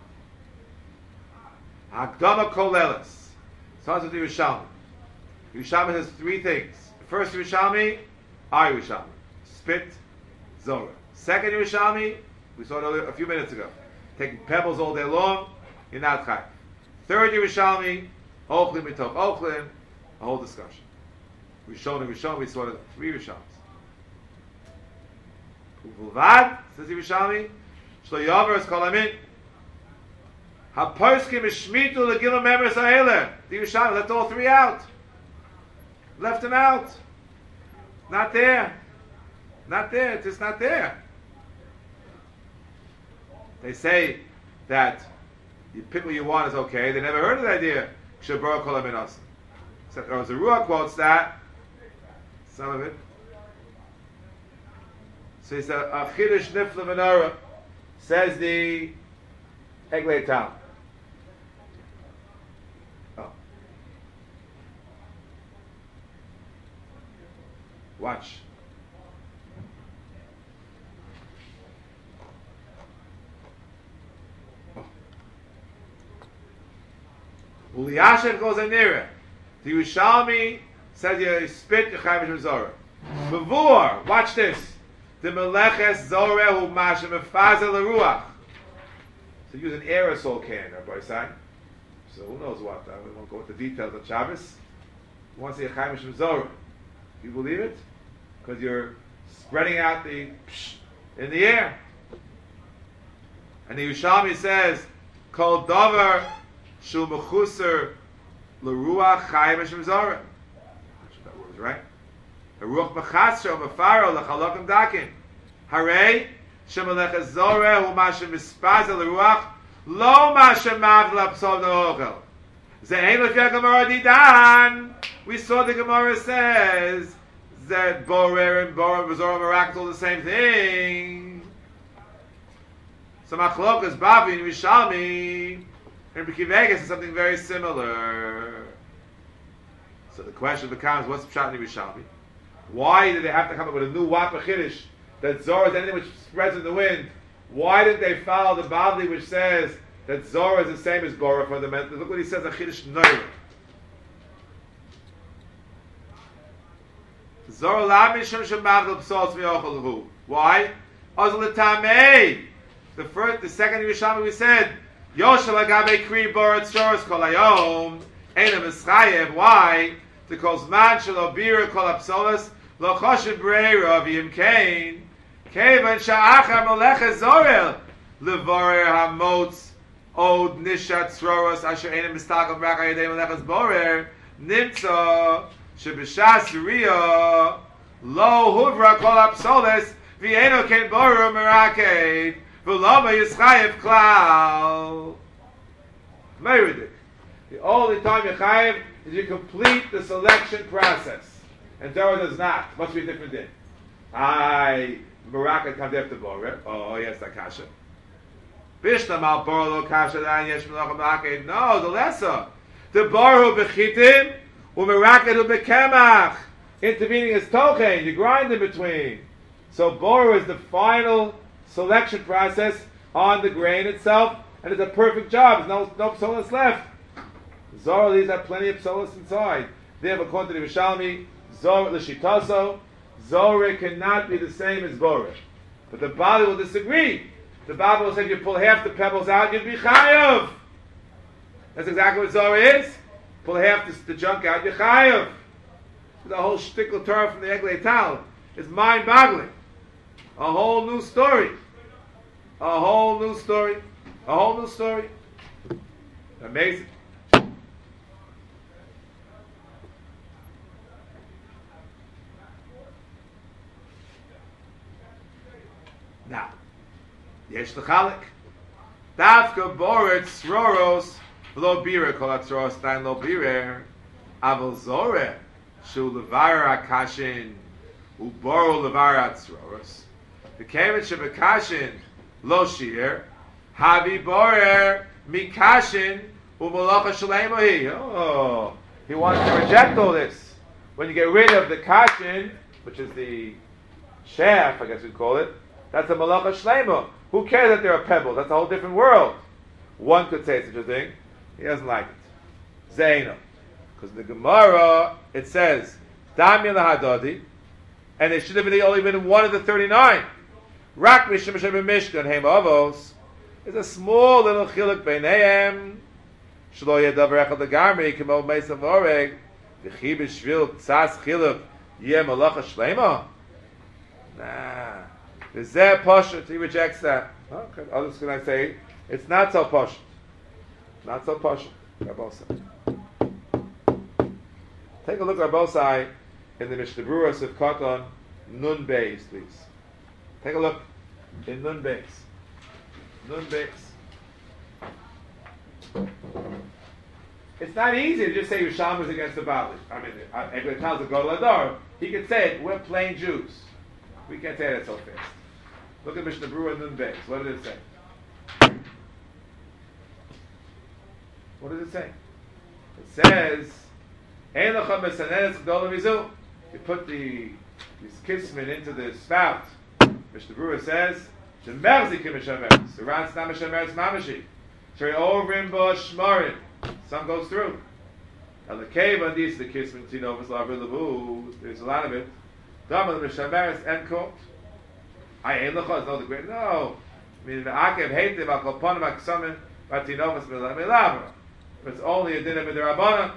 Hakdama Kolelis. Starts with the Yerushalmi. Yerushalmi has three things. The first Yerushalmi, our Yerushalmi. Spit, Zorah. Second Yerushalmi, we saw it earlier, a few minutes ago. Taking pebbles all day long, you're not chayav. Third Yerushalmi, Ochlim mitoch Ochlim, a whole discussion. Rishon and Rishon, we saw the three Rishoms. Uvulvad, says the Yerushalmi, Shlo Yavar es kol amin. HaPoskim ishmitu legilam members ha'eleh. The Yerushalmi left all three out. Left them out. Not there. Not there. It's just not there. They say that you pick what you want is okay. They never heard of the idea. Kshabara kol amin asim. So, or as the Ruach quotes that, some of it. So he said, a chidush nifla menorah, says the Eglei Tal. Oh. Watch. Oh. Uliyashem goes in near it. The Yerushalmi says you spit your chayim mizorah. Bevor, watch this. The meleches zoreh hu mashem mefazel leruach. So use an aerosol can, Rabbi Sai. So who knows what? I won't go into details of Shabbos. You want to see a chayim mizorah? Do you believe it? Because you're spreading out the psh in the air. And the Yerushalmi says, kol davar shu mechuser leruach chayim mizorah. That word is right. Ruach mechasra mefaro lechalakim dakin. Harei shemelech zoreh hu mashem mispazel leruach lo mashem mav lapsol noachel. Ze'en lefya Gemara didan. We saw the Gemara says that borer and borer and bezorah merak all the same thing. So machlokas Bavi and Rishalmi and Bekivegas is something very similar. So the question becomes, what's pshat in Rishalmi? Why did they have to come up with a new wapa chiddush that Zorah is anything which spreads in the wind? Why didn't they follow the Bavli which says that Zorah is the same as Borah fundamentally? Look what he says, a chiddush noir. Zorah la mishum shemagel psols miyochel hu. Why? Ozal l'tamei. The first, the second Yerushalmi we said, Yoshel agabe kri borat shoros kol hayom enem eschayev. Why? Because man shelo bira kol apsolos lo choshev breira v'yim kain kevan sha'achar moleches zorel levorer hamotz od nishat tzroros asher enem mistakom rak ayadei moleches borer nimtzo shebishas riyah lo huvra kol apsolos v'yeno ken borer meraked v'loma yischayev klal. Meridik. The only time you chayev is you complete the selection process. And Zorah does not. Must be a different din. I Baraka comes after Borah. Oh, yes, that kasha. Bishlam al Borah kasha dan yesh melacham laked. No, the lesser. The Borah bechitim u'meraket u'bekemach. Intervening is tochen. You grind in between. So Borah is the final selection process on the grain itself, and it's a perfect job. There's no no psolas left. Zorah, these have plenty of psolas inside. They have, according to the Yerushalmi, Zorah l'shitaso, Zorah cannot be the same as Borah. But the Bali will disagree. The Bali will say if you pull half the pebbles out, you'd be chayav. That's exactly what Zorah is. Pull half the, the junk out, you're chayav. The whole shtickle Torah from the Eglei Tal is mind-boggling. A whole new story. A whole new story. A whole new story. Amazing. Now, yesh l'chalik. Davka boret sroros lo bira kol atzros stein lo bira aval zore shu levar akashin uboro levar atzros the kemet shebekashin lo shir havi borer mikashin umalacha shaleimohi. Oh, he wants to reject all this. When you get rid of the kashin, which is the shaft, I guess we'd call it, that's a malacha shleima. Who cares that there are pebbles? That's a whole different world. One could say such a thing. He doesn't like it. Zaino. Because in the Gemara, it says, Damya lahadodi, and it should have been only been one of the thirty-nine. Rak mishim mishim mishkan heim avos. There's a small little chiluk beineim. Shlo yadav echad legarmi, kemo meisav oreg, v'chi b'shvil tzas chiluk, yeh malacha shleima? Nah. V'zeh poshut, he rejects that. Okay. Others can I say, it's not so poshut. Not so poshut. Rabbosai. Take a look at Rabbosai in the Mishnah Berurah of Katan, Nun Beis, please. Take a look in Nun Beis. Nun Beis. It's not easy to just say Yerushalmi is against the Bali. I mean, if it tells the Gadol Hador, he could say it, we're plain Jews. We can't say that so fast. Look at Mishnah Berurah Nun Beis. What did it say? What does it say? It says, Ein lecha mesaneres gdola mizu. You put the these kismin into the spout. Mishnah Berurah says, Shemerzikim mishameres. The ran's not mishameres mamashi. Shari ovrim bo shmarim. Some goes through. Now the cave on these, the kismin tinovas laver levu. There's a lot of it. Damal mishameres end quote. I ein lecha is not the great. No. I mean, the akev heitiv al kolponim aksamin vatinovas milavra. It's only a dinner midrabana.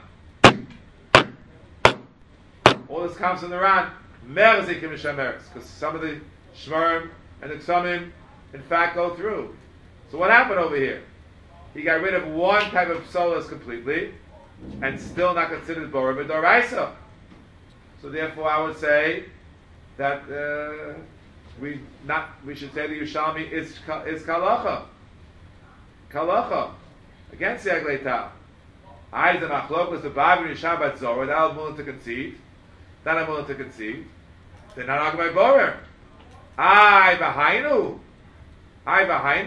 All this comes from the Ran. Merzikim mishameres, because some of the shmarim and the ksamim, in fact, go through. So what happened over here? He got rid of one type of psolas completely, and still not considered borah b'doraisa. So therefore, I would say that uh, we not we should say the Yerushalmi is is kalacha, kalacha against the Eglei Tal. I the machlokas the Bavri Shabbat Zorah that I'm willing to concede, that I'm willing to concede. They're not arguing by borah. I behind I behind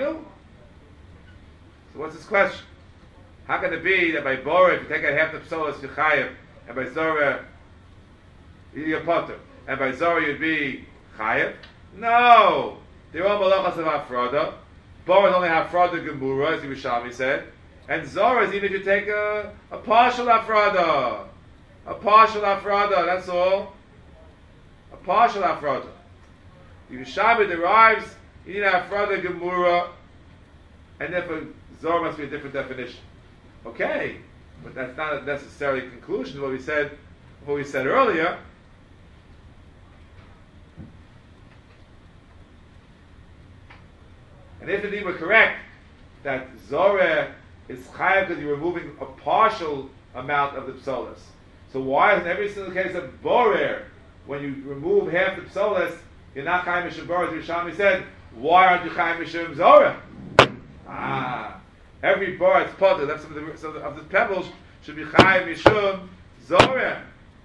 So what's this question? How can it be that by borah, if you take out half the psolas you chayev, and by zorah you're potter, and by zorah you'd be chayev? No, they're all malachas of afrada. Borah is only afrada gemura, as the Yerushalmi said, and zorah is even if you take a, a partial afrada, a partial afrada. That's all. A partial afrada. The Yerushalmi derives you need afrada gemura, and therefore zorah must be a different definition. Okay, but that's not a necessarily conclusion to what we said. What we said earlier. And if indeed we're correct that zorah is chayav because you're removing a partial amount of the psolas, so why in every single case of borer, when you remove half the psolas, you're not chayav mishum borer? As Yerushalmi said, why aren't you chayav mishum zorah? Ah, every bar it's potter. That's some of the, some of the, of the pebbles should be chayav mishum zorah.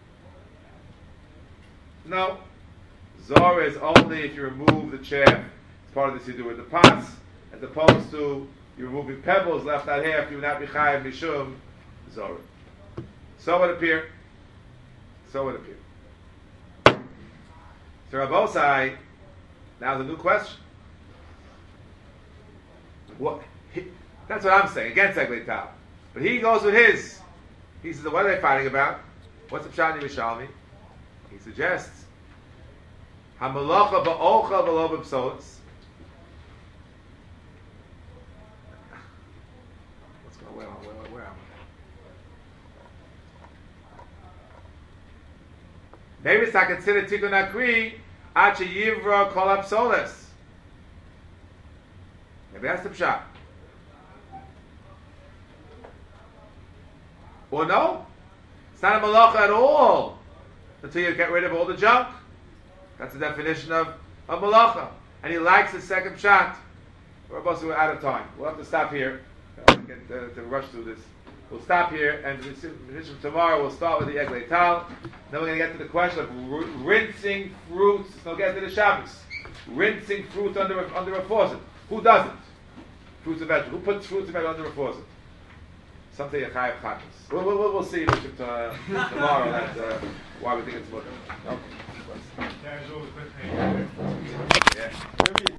No, zorah is only if you remove the chaff. It's part of this you do with the pots, as opposed to you're removing pebbles left out half. You would not be chayav mishum zorah. So it appear. So it appear. So Rabbosai, now the new question. What? He, that's what I'm saying against Eglei Tal. But he goes with his. He says, what are they fighting about? What's the pshat in Yerushalmi? He suggests Hamalacha ba'ocha v'lo b'psolos. What's going? Where, where, where, where am Maybe it's not considered tikkun akri achi yivra kol apsolis. Maybe that's the pshat. Or no, it's not a malacha at all until you get rid of all the junk. That's the definition of a malacha. And he likes the second pshat. We're about to we're out of time. We'll have to stop here. I don't get to, to rush through this. We'll stop here, and tomorrow we'll start with the Eglei Tal. Then we're going to get to the question of r- rinsing fruits. So we'll get to the Shabbos. Rinsing fruit under a, under a faucet. Who doesn't? Fruits and vegetables. Who puts fruits and vegetables under a faucet? Something a chayav chatas. We'll, we'll, we'll see Bishop, uh, tomorrow. That's uh, why we think it's mutter. No? Yeah, it's always good.